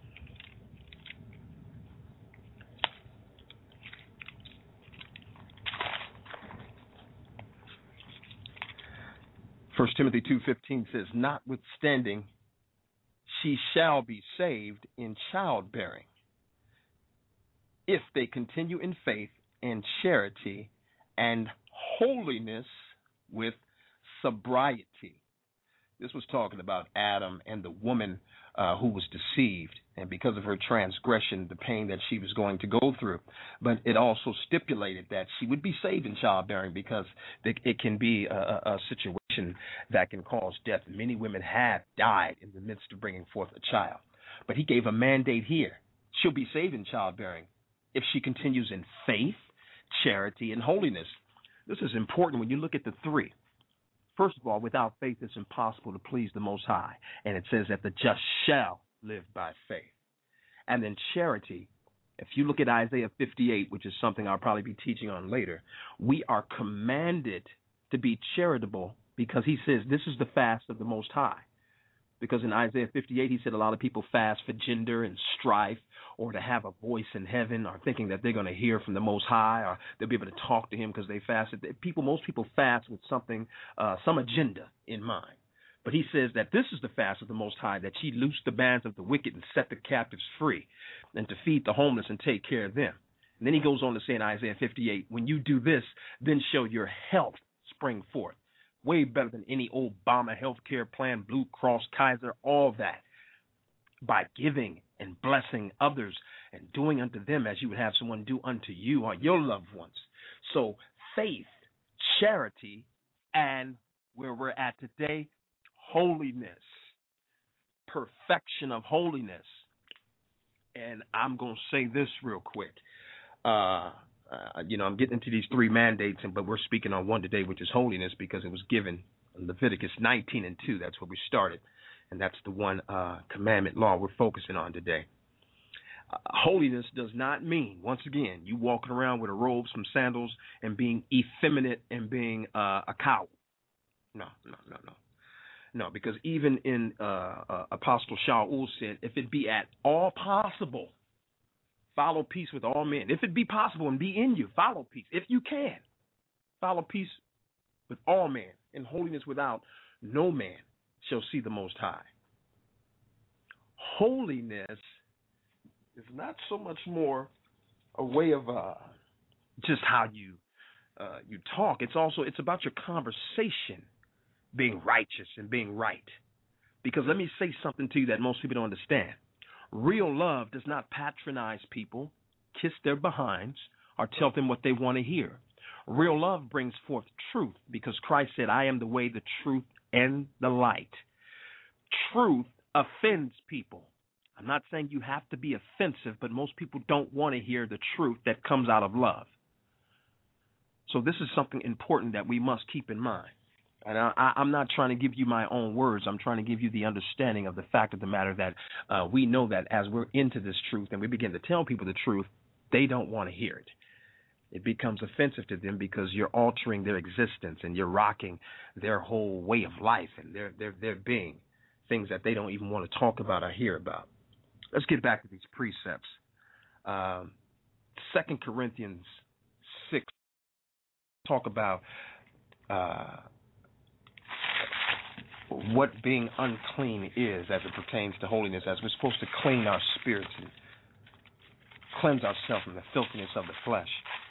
First Timothy two fifteen says, notwithstanding, she shall be saved in childbearing, if they continue in faith and charity and holiness with sobriety. This was talking about Adam and the woman uh, who was deceived, and because of her transgression, the pain that she was going to go through. But it also stipulated that she would be saved in childbearing because it can be a, a situation that can cause death. Many women have died in the midst of bringing forth a child. But he gave a mandate here. She'll be saved in childbearing if she continues in faith, charity, and holiness. This is important when you look at the three. First of all, without faith, it's impossible to please the Most High. And it says that the just shall live by faith. And then charity, if you look at Isaiah fifty-eight, which is something I'll probably be teaching on later, we are commanded to be charitable because he says this is the fast of the Most High. Because in Isaiah fifty-eight, he said a lot of people fast for gender and strife, or to have a voice in heaven, or thinking that they're going to hear from the Most High, or they'll be able to talk to him because they fasted. People, most people fast with something, uh, some agenda in mind. But he says that this is the fast of the Most High, that ye loose the bands of the wicked and set the captives free, and to feed the homeless and take care of them. And then he goes on to say in Isaiah fifty-eight, when you do this, then shall your health spring forth. Way better than any Obama health care plan, Blue Cross, Kaiser, all that. By giving and blessing others and doing unto them as you would have someone do unto you or your loved ones. So faith, charity, and where we're at today, holiness, perfection of holiness. And I'm going to say this real quick. Uh, uh, you know, I'm getting into these three mandates, and but we're speaking on one today, which is holiness, because it was given in Leviticus nineteen and two. That's where we started. And that's the one uh, commandment law we're focusing on today. Uh, holiness does not mean, once again, you walking around with a robe, some sandals, and being effeminate and being uh, a cow. No, no, no, no. No, because even in uh, uh, Apostle Shaul said, if it be at all possible, follow peace with all men. If it be possible and be in you, follow peace. If you can, follow peace with all men, and holiness without no man shall see the Most High. Holiness is not so much more a way of uh, just how you uh, you talk. It's also it's about your conversation being righteous and being right. Because let me say something to you that most people don't understand. Real love does not patronize people, kiss their behinds, or tell them what they want to hear. Real love brings forth truth, because Christ said, I am the way, the truth, and the light. Truth offends people. I'm not saying you have to be offensive, but most people don't want to hear the truth that comes out of love. So this is something important that we must keep in mind. And I, I'm not trying to give you my own words. I'm trying to give you the understanding of the fact of the matter that uh, we know that as we're into this truth and we begin to tell people the truth, they don't want to hear it. It becomes offensive to them because you're altering their existence and you're rocking their whole way of life and their their their being, things that they don't even want to talk about or hear about. Let's get back to these precepts. Um, Second Corinthians six talk about uh, what being unclean is as it pertains to holiness, as we're supposed to clean our spirits and cleanse ourselves from the filthiness of the flesh.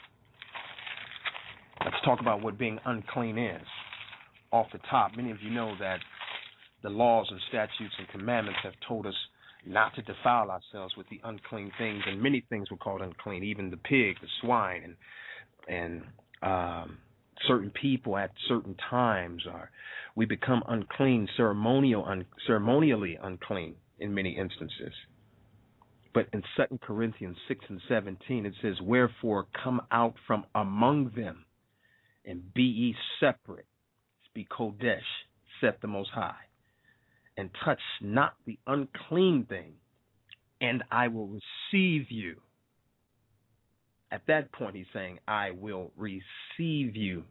Let's talk about what being unclean is. Off the top, many of you know that the laws and statutes and commandments have told us not to defile ourselves with the unclean things, and many things were called unclean, even the pig, the swine, and and um, certain people at certain times are we become unclean, ceremonial, un, ceremonially unclean in many instances. But in Second Corinthians six and seventeen, it says, wherefore come out from among them and be ye separate, be Kodesh, saith the Most High, and touch not the unclean thing, and I will receive you. At that point, he's saying, I will receive you.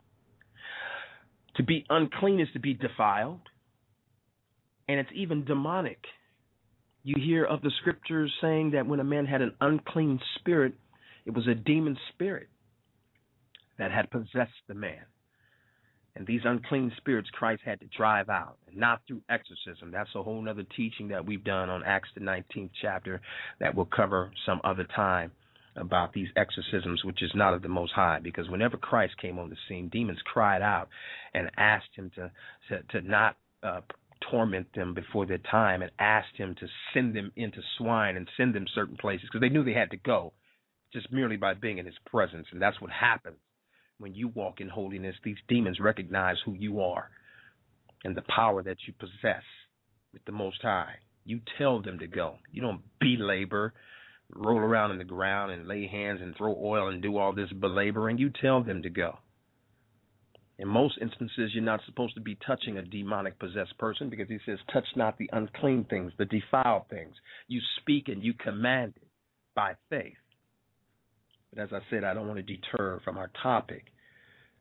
To be unclean is to be defiled, and it's even demonic. You hear of the scriptures saying that when a man had an unclean spirit, it was a demon spirit that had possessed the man. And these unclean spirits Christ had to drive out, and not through exorcism. That's a whole other teaching that we've done on Acts the nineteenth chapter that we'll cover some other time about these exorcisms, which is not of the Most High. Because whenever Christ came on the scene, demons cried out and asked him to to, to not uh, torment them before their time, and asked him to send them into swine and send them certain places, because they knew they had to go just merely by being in his presence. And that's what happens. When you walk in holiness, these demons recognize who you are and the power that you possess with the Most High. You tell them to go. You don't belabor, roll around in the ground and lay hands and throw oil and do all this belaboring. You tell them to go. In most instances, you're not supposed to be touching a demonic possessed person, because he says, touch not the unclean things, the defiled things. You speak and you command it by faith. But as I said, I don't want to deter from our topic.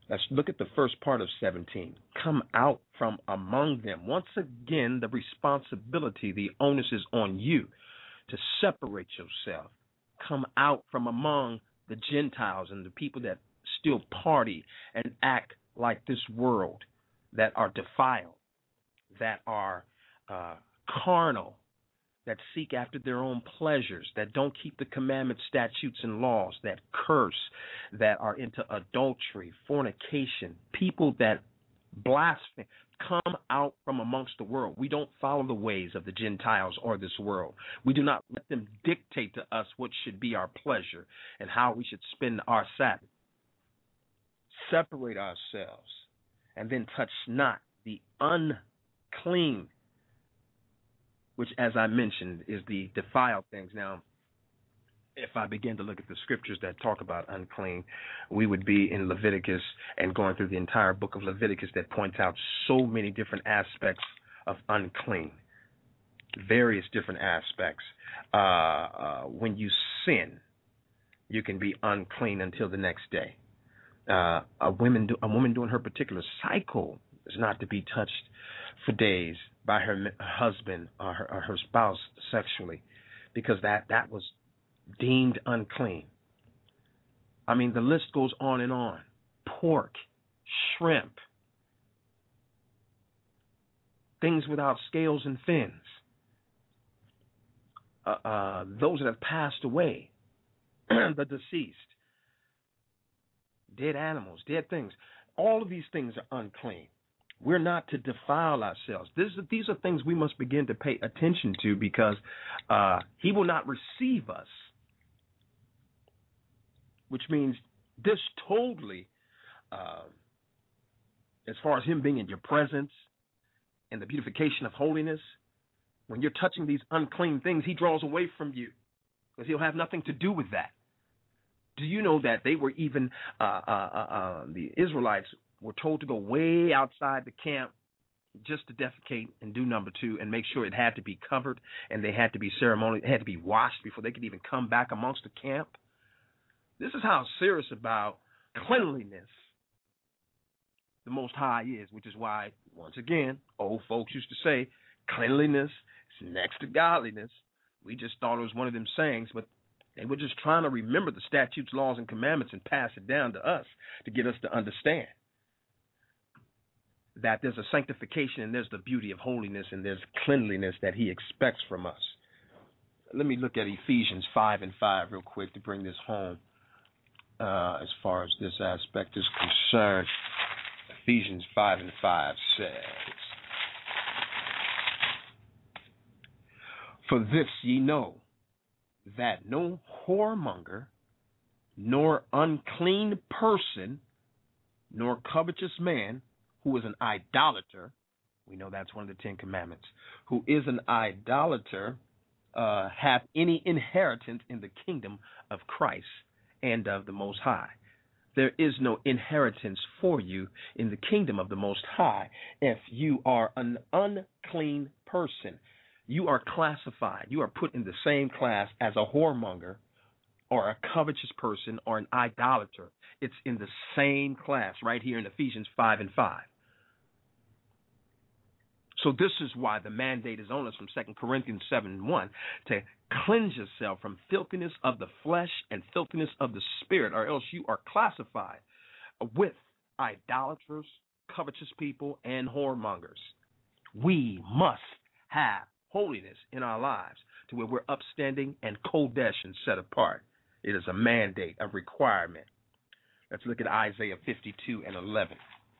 Let's look at the first part of seventeen. Come out from among them. Once again, the responsibility, the onus is on you to separate yourself. Come out from among the Gentiles and the people that still party and act like this world, that are defiled, that are uh, carnal, that seek after their own pleasures, that don't keep the commandments, statutes, and laws, that curse, that are into adultery, fornication, people that blaspheme. Come out from amongst the world. We don't follow the ways of the Gentiles or this world. We do not let them dictate to us what should be our pleasure and how we should spend our Sabbath. Separate ourselves, and then touch not the unclean, which, as I mentioned, is the defiled things. Now, if I begin to look at the scriptures that talk about unclean, we would be in Leviticus and going through the entire book of Leviticus that points out so many different aspects of unclean, various different aspects. Uh, uh, when you sin, you can be unclean until the next day. Uh, a woman, do, a woman during her particular cycle is not to be touched for days by her husband or her, or her spouse sexually, because that, that was deemed unclean. I mean, the list goes on and on. Pork, shrimp, things without scales and fins, uh, uh, those that have passed away, the deceased, dead animals, dead things. All of these things are unclean. We're not to defile ourselves. This, these are things we must begin to pay attention to, because uh, he will not receive us, which means this totally, uh, as far as him being in your presence and the beautification of holiness, when you're touching these unclean things, he draws away from you, because he'll have nothing to do with that. Do you know that they were even, uh, uh, uh, the Israelites were told to go way outside the camp just to defecate and do number two and make sure it had to be covered, and they had to be ceremonial, it had to be washed before they could even come back amongst the camp? This is how serious about cleanliness the Most High is, which is why, once again, old folks used to say, cleanliness is next to godliness. We just thought it was one of them sayings, but they were just trying to remember the statutes, laws, and commandments and pass it down to us to get us to understand that there's a sanctification and there's the beauty of holiness and there's cleanliness that he expects from us. Let me look at Ephesians five and five real quick to bring this home uh, as far as this aspect is concerned. Ephesians five and five says, "For this ye know, that no whoremonger, nor unclean person, nor covetous man, who is an idolater," we know that's one of the Ten Commandments, "who is an idolater, uh, hath any inheritance in the kingdom of Christ and of the Most High." There is no inheritance for you in the kingdom of the Most High if you are an unclean person. You are classified, you are put in the same class as a whoremonger or a covetous person or an idolater. It's in the same class right here in Ephesians five and five. So this is why the mandate is on us from Second Corinthians seven and one to cleanse yourself from filthiness of the flesh and filthiness of the spirit, or else you are classified with idolaters, covetous people, and whoremongers. We must have holiness in our lives to where we're upstanding and kodesh and set apart. It is a mandate, a requirement. Let's look at Isaiah fifty-two and eleven.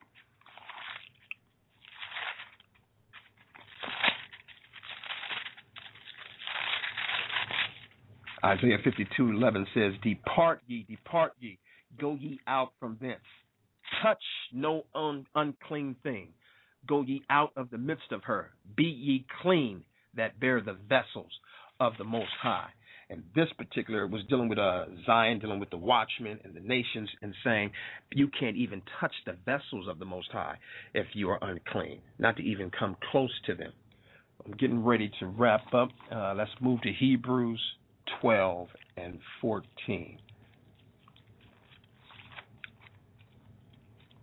Isaiah fifty-two eleven says, "Depart ye, depart ye, go ye out from thence. Touch no un- unclean thing. Go ye out of the midst of her. Be ye clean that bear the vessels of the Most High." And this particular was dealing with uh, Zion, dealing with the watchmen and the nations, and saying you can't even touch the vessels of the Most High if you are unclean, not to even come close to them. I'm getting ready to wrap up. Uh, let's move to Hebrews twelve and fourteen.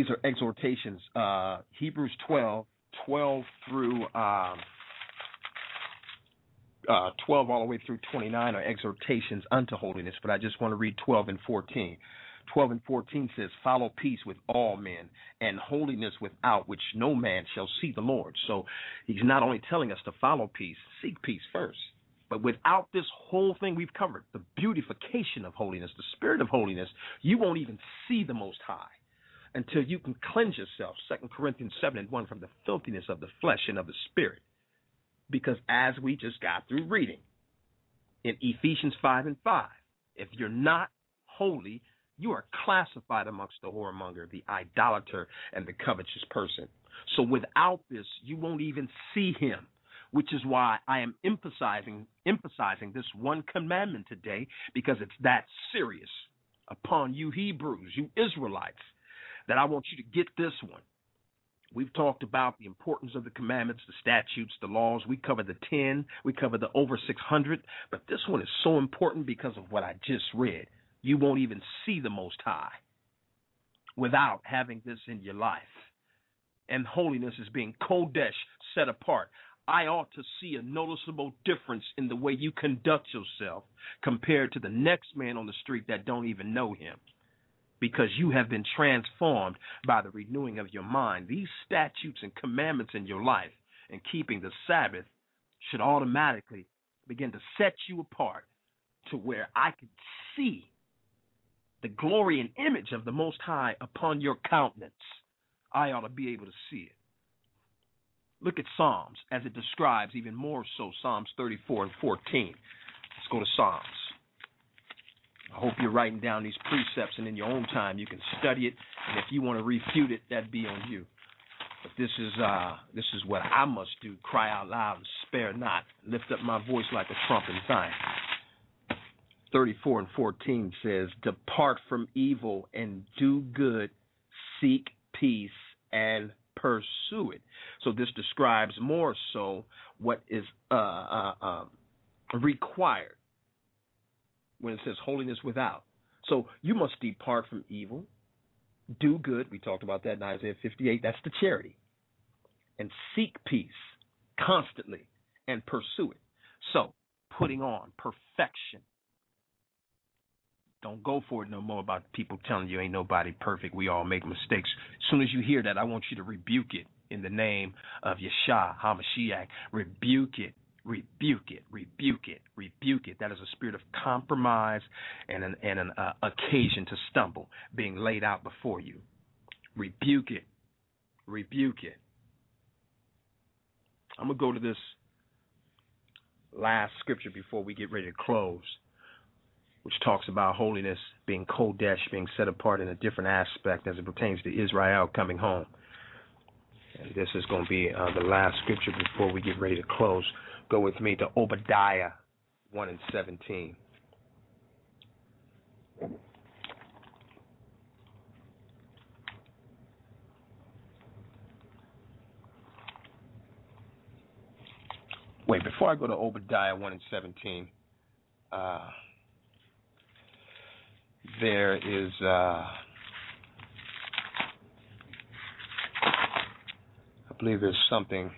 are exhortations. Uh, Hebrews twelve, twelve through um, uh, twelve all the way through twenty-nine are exhortations unto holiness, but I just want to read twelve and fourteen. twelve and fourteen says, follow peace with all men and holiness without which no man shall see the Lord. So he's not only telling us to follow peace, seek peace first. But without this whole thing we've covered, the beautification of holiness, the spirit of holiness, you won't even see the Most High until you can cleanse yourself, Second Corinthians seven and one, from the filthiness of the flesh and of the spirit. Because as we just got through reading in Ephesians five and five, if you're not holy, you are classified amongst the whoremonger, the idolater, and the covetous person. So without this, you won't even see him, which is why I am emphasizing emphasizing this one commandment today, because it's that serious upon you Hebrews, you Israelites, that I want you to get this one. We've talked about the importance of the commandments, the statutes, the laws. We covered the ten. We covered the over six hundred. But this one is so important because of what I just read. You won't even see the Most High without having this in your life. And holiness is being kodesh, set apart. I ought to see a noticeable difference in the way you conduct yourself compared to the next man on the street that don't even know him, because you have been transformed by the renewing of your mind. These statutes and commandments in your life and keeping the Sabbath should automatically begin to set you apart to where I can see the glory and image of the Most High upon your countenance. I ought to be able to see it. Look at Psalms as it describes even more so Psalms thirty-four and fourteen. Let's go to Psalms. I hope you're writing down these precepts, and in your own time you can study it. And if you want to refute it, that'd be on you. But this is uh, this is what I must do: cry out loud and spare not, lift up my voice like a trump in Zion. thirty-four and fourteen says, "Depart from evil and do good, seek peace and pursue it." So this describes more so what is uh, uh, uh, required when it says holiness without. So you must depart from evil, do good. We talked about that in Isaiah fifty-eight. That's the charity. And seek peace constantly and pursue it. So putting on perfection. Don't go for it no more about people telling you ain't nobody perfect. We all make mistakes. As soon as you hear that, I want you to rebuke it in the name of Yeshua HaMashiach. Rebuke it. Rebuke it, rebuke it, rebuke it. That is a spirit of compromise and an, and an uh, occasion to stumble being laid out before you. Rebuke it, rebuke it. I'm going to go to this last scripture before we get ready to close, which talks about holiness being kodesh, being set apart in a different aspect as it pertains to Israel coming home. And this is going to be uh, the last scripture before we get ready to close. Go with me to Obadiah one and seventeen. Wait, before I go to Obadiah one and seventeen, uh, there is uh, I believe there's something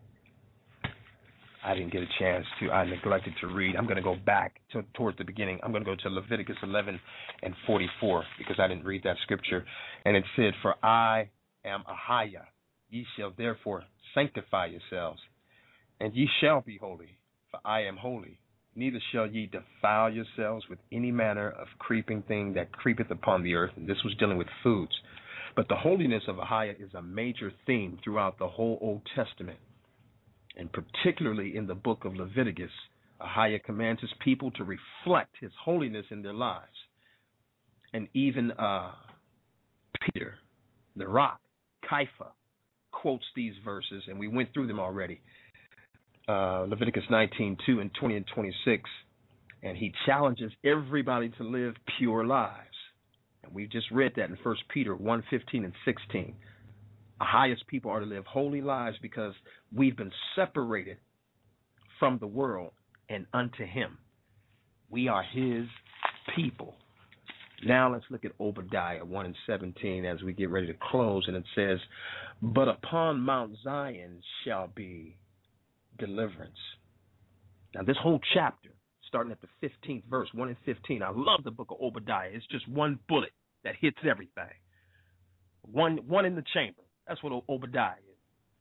I didn't get a chance to, I neglected to read. I'm going to go back to, towards the beginning. I'm going to go to Leviticus eleven and forty-four because I didn't read that scripture. And it said, "For I am Ahiah, ye shall therefore sanctify yourselves, and ye shall be holy, for I am holy. Neither shall ye defile yourselves with any manner of creeping thing that creepeth upon the earth." And this was dealing with foods. But the holiness of Ahiah is a major theme throughout the whole Old Testament. And particularly in the book of Leviticus, Ahiah commands his people to reflect his holiness in their lives. And even uh, Peter, the rock, Kepha, quotes these verses, and we went through them already. Uh, Leviticus nineteen, two and twenty and twenty-six, and he challenges everybody to live pure lives. And we just read that in First Peter one, fifteen and sixteen. Ahiah's people are to live holy lives because we've been separated from the world and unto him. We are his people. Now let's look at Obadiah one and seventeen as we get ready to close. And it says, but upon Mount Zion shall be deliverance. Now this whole chapter, starting at the fifteenth verse, one and fifteen. I love the book of Obadiah. It's just one bullet that hits everything. One one in the chamber. That's what Obadiah is.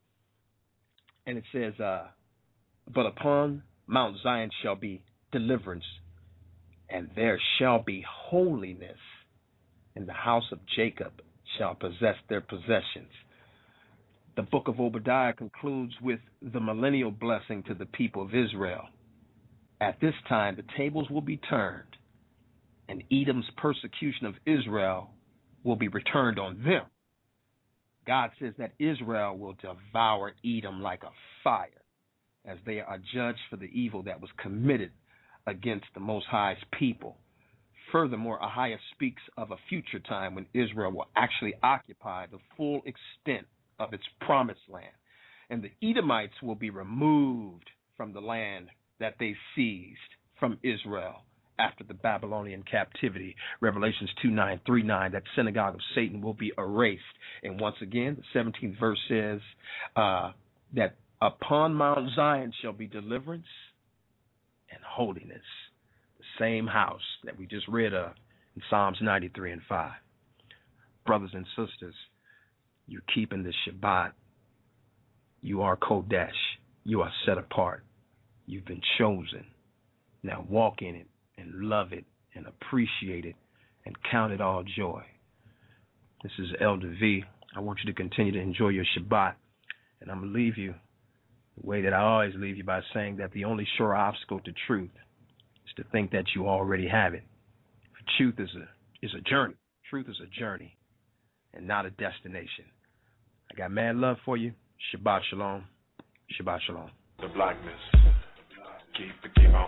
And it says, uh, but upon Mount Zion shall be deliverance, and there shall be holiness, and the house of Jacob shall possess their possessions. The book of Obadiah concludes with the millennial blessing to the people of Israel. At this time, the tables will be turned, and Edom's persecution of Israel will be returned on them. God says that Israel will devour Edom like a fire, as they are judged for the evil that was committed against the Most High's people. Furthermore, Ahia speaks of a future time when Israel will actually occupy the full extent of its promised land, and the Edomites will be removed from the land that they seized from Israel after the Babylonian captivity. Revelations two nine three nine, that synagogue of Satan will be erased. And once again, the seventeenth verse says uh, that upon Mount Zion shall be deliverance and holiness, the same house that we just read of in Psalms ninety-three and five. Brothers and sisters, you're keeping the Shabbat. You are Kodesh. You are set apart. You've been chosen. Now walk in it and love it and appreciate it and count it all joy. This is Elder V. I want you to continue to enjoy your Shabbat, and I'm going to leave you the way that I always leave you, by saying that the only sure obstacle to truth is to think that you already have it. For truth is a, is a journey. Truth is a journey and not a destination. I got mad love for you. Shabbat shalom. Shabbat shalom. The blackness. Keep it, keep on.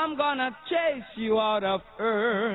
I'm gonna chase you out of earth.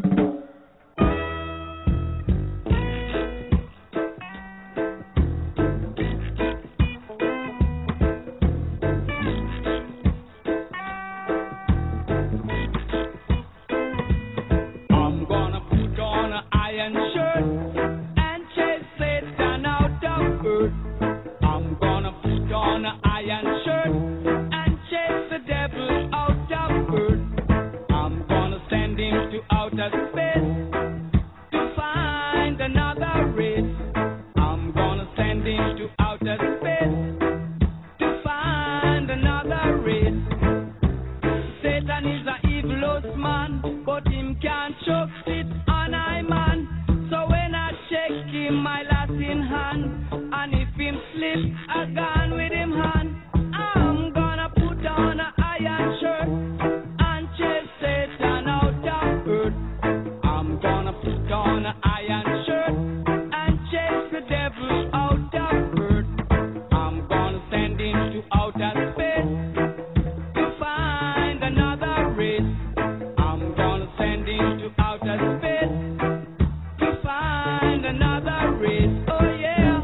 I'm gonna put on an iron shirt and chase Satan out of earth. I'm gonna put on an iron shirt and chase the devil out of earth. I'm gonna send him to outer space to find another race. I'm gonna send him to outer space to find another race. Satan is a evilous man, but him can't choke it on I man. So when I check him, my last in hand, and if him slip, I gone with him hand. I'm gonna put on an iron shirt and chase Satan out of earth. I'm gonna put on an iron shirt and chase the devil out of earth. I'm gonna send him to outer space to find another race. I'm gonna send him to outer space to find another race. Oh yeah.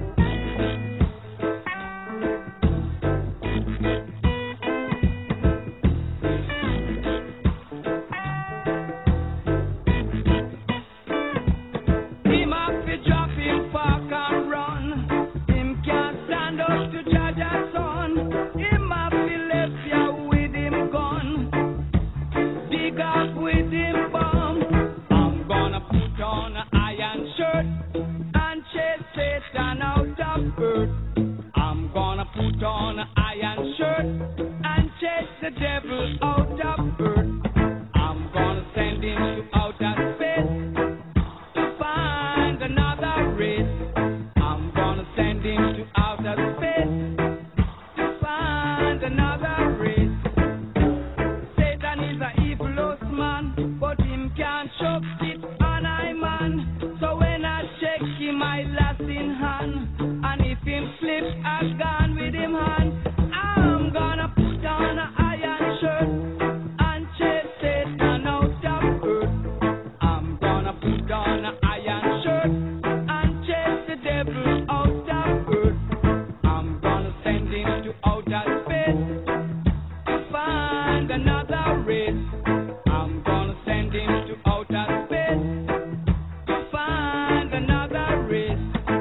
Him have to drop him park and run. Him can't stand up to judge a son. Him have to left ya with him gun. Dig up with him bomb. I'm gonna put on an iron shirt and chase Satan out of earth. I'm gonna put on an iron shirt and chase the devil out of earth. I'm gonna send him to outer space to find another race. I'm gonna send him to outer space to find another race. Satan is a evilous man, but him can't choke it on I man. So when I check him, I last in hand, and if him slip, I gone with him hand. I'm gonna put on an iron shirt and chase Satan out of earth. I'm gonna put on an iron shirt and chase the devil out of earth. I'm gonna send him to outer space to find another race. I'm gonna send him to outer space to find another race.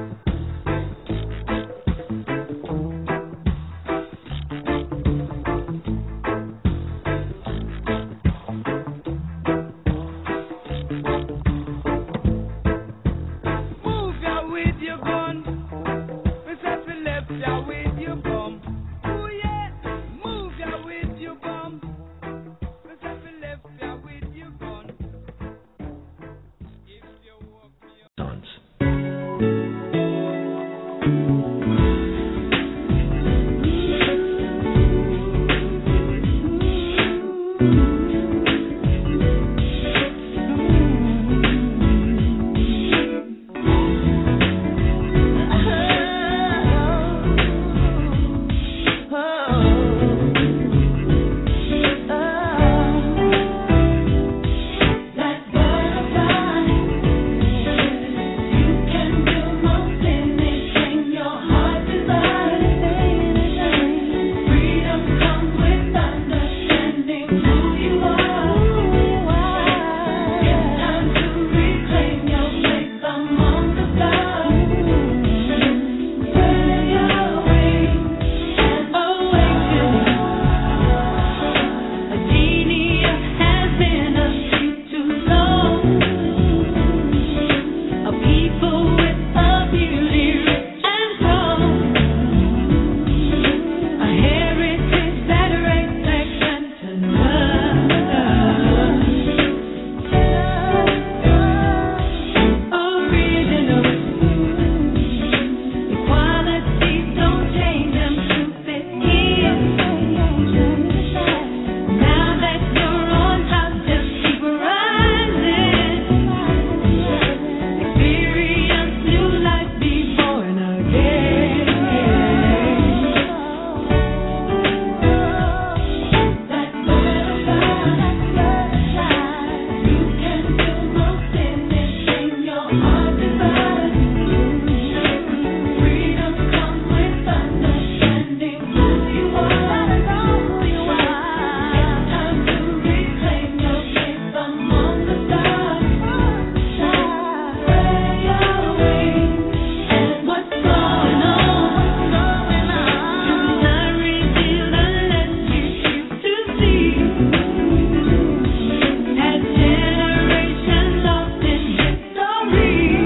Generation lost in history.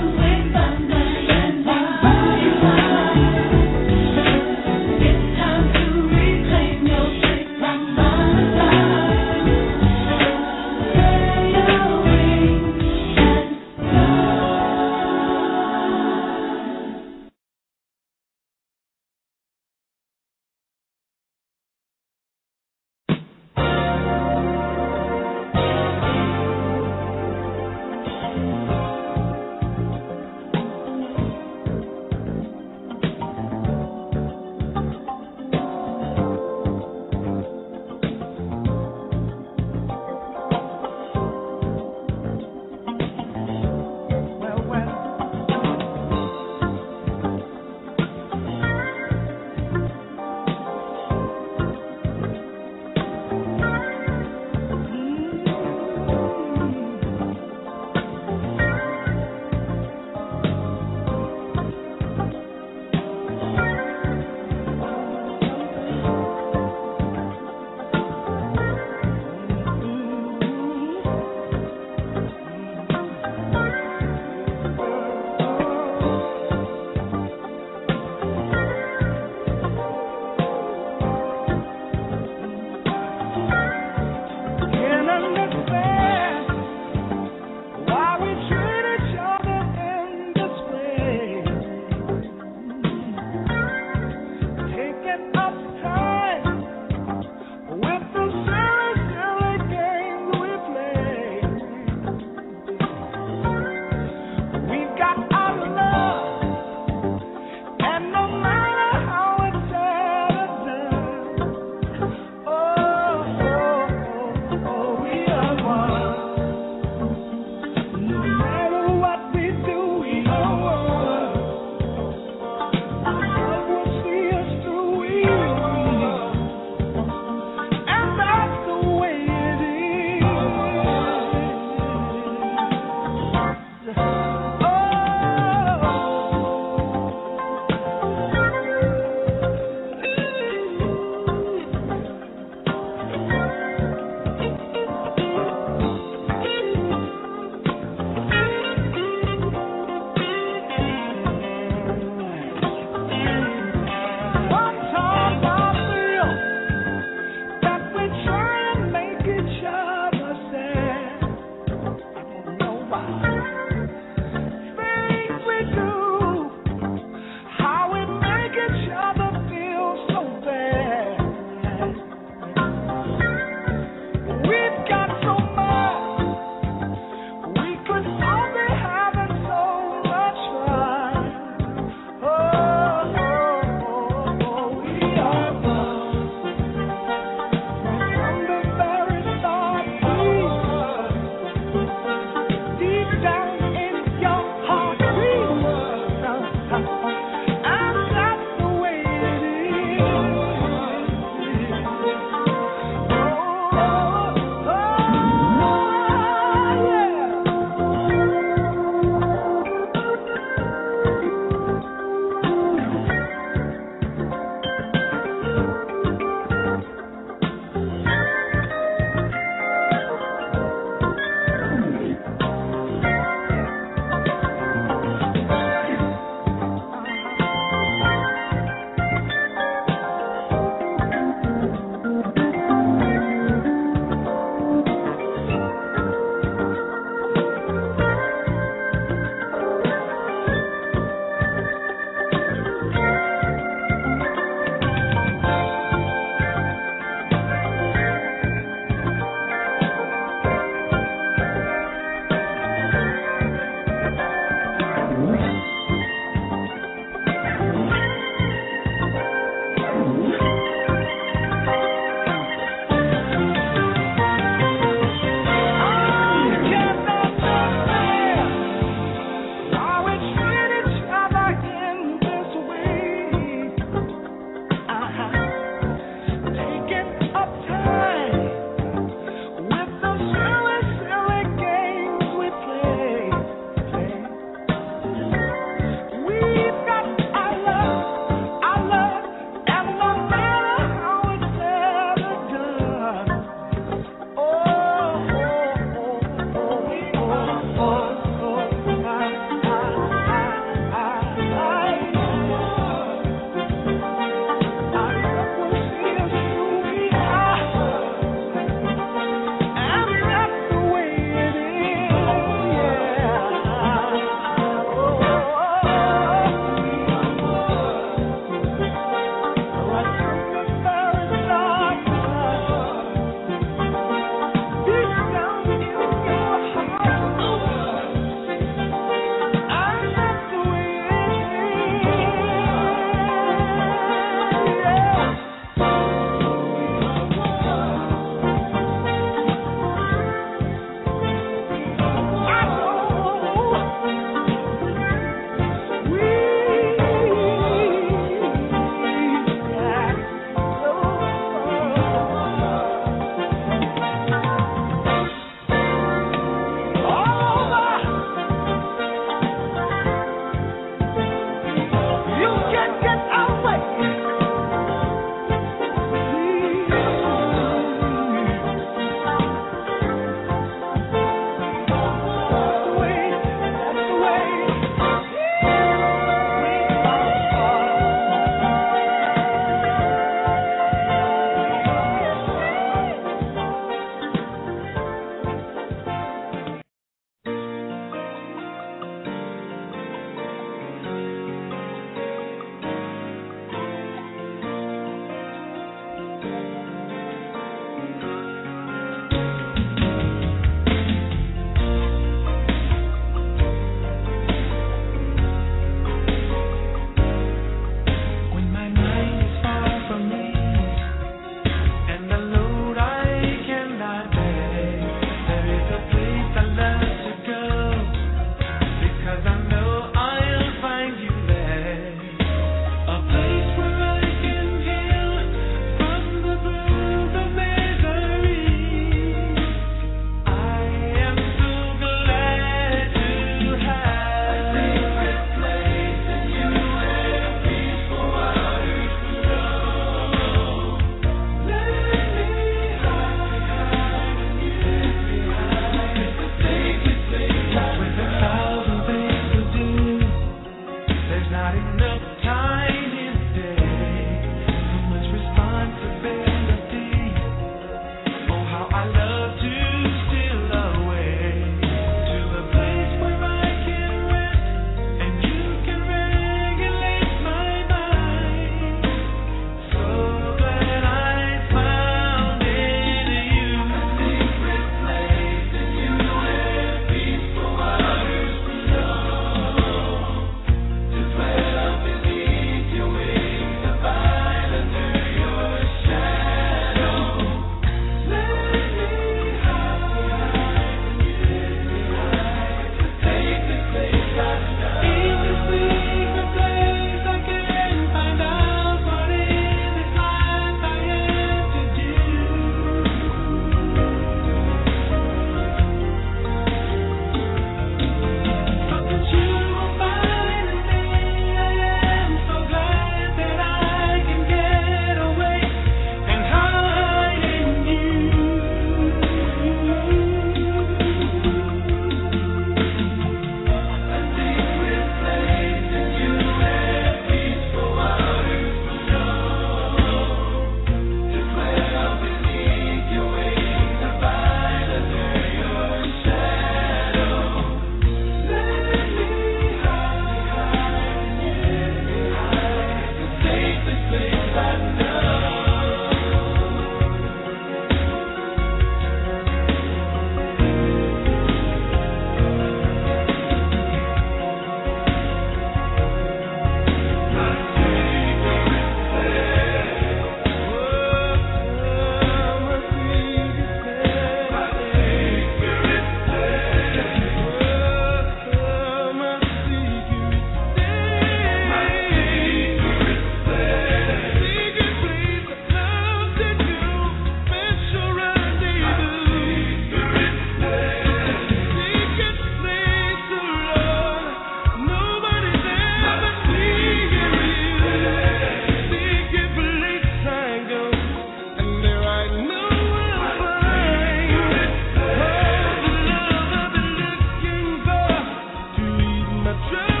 the truth.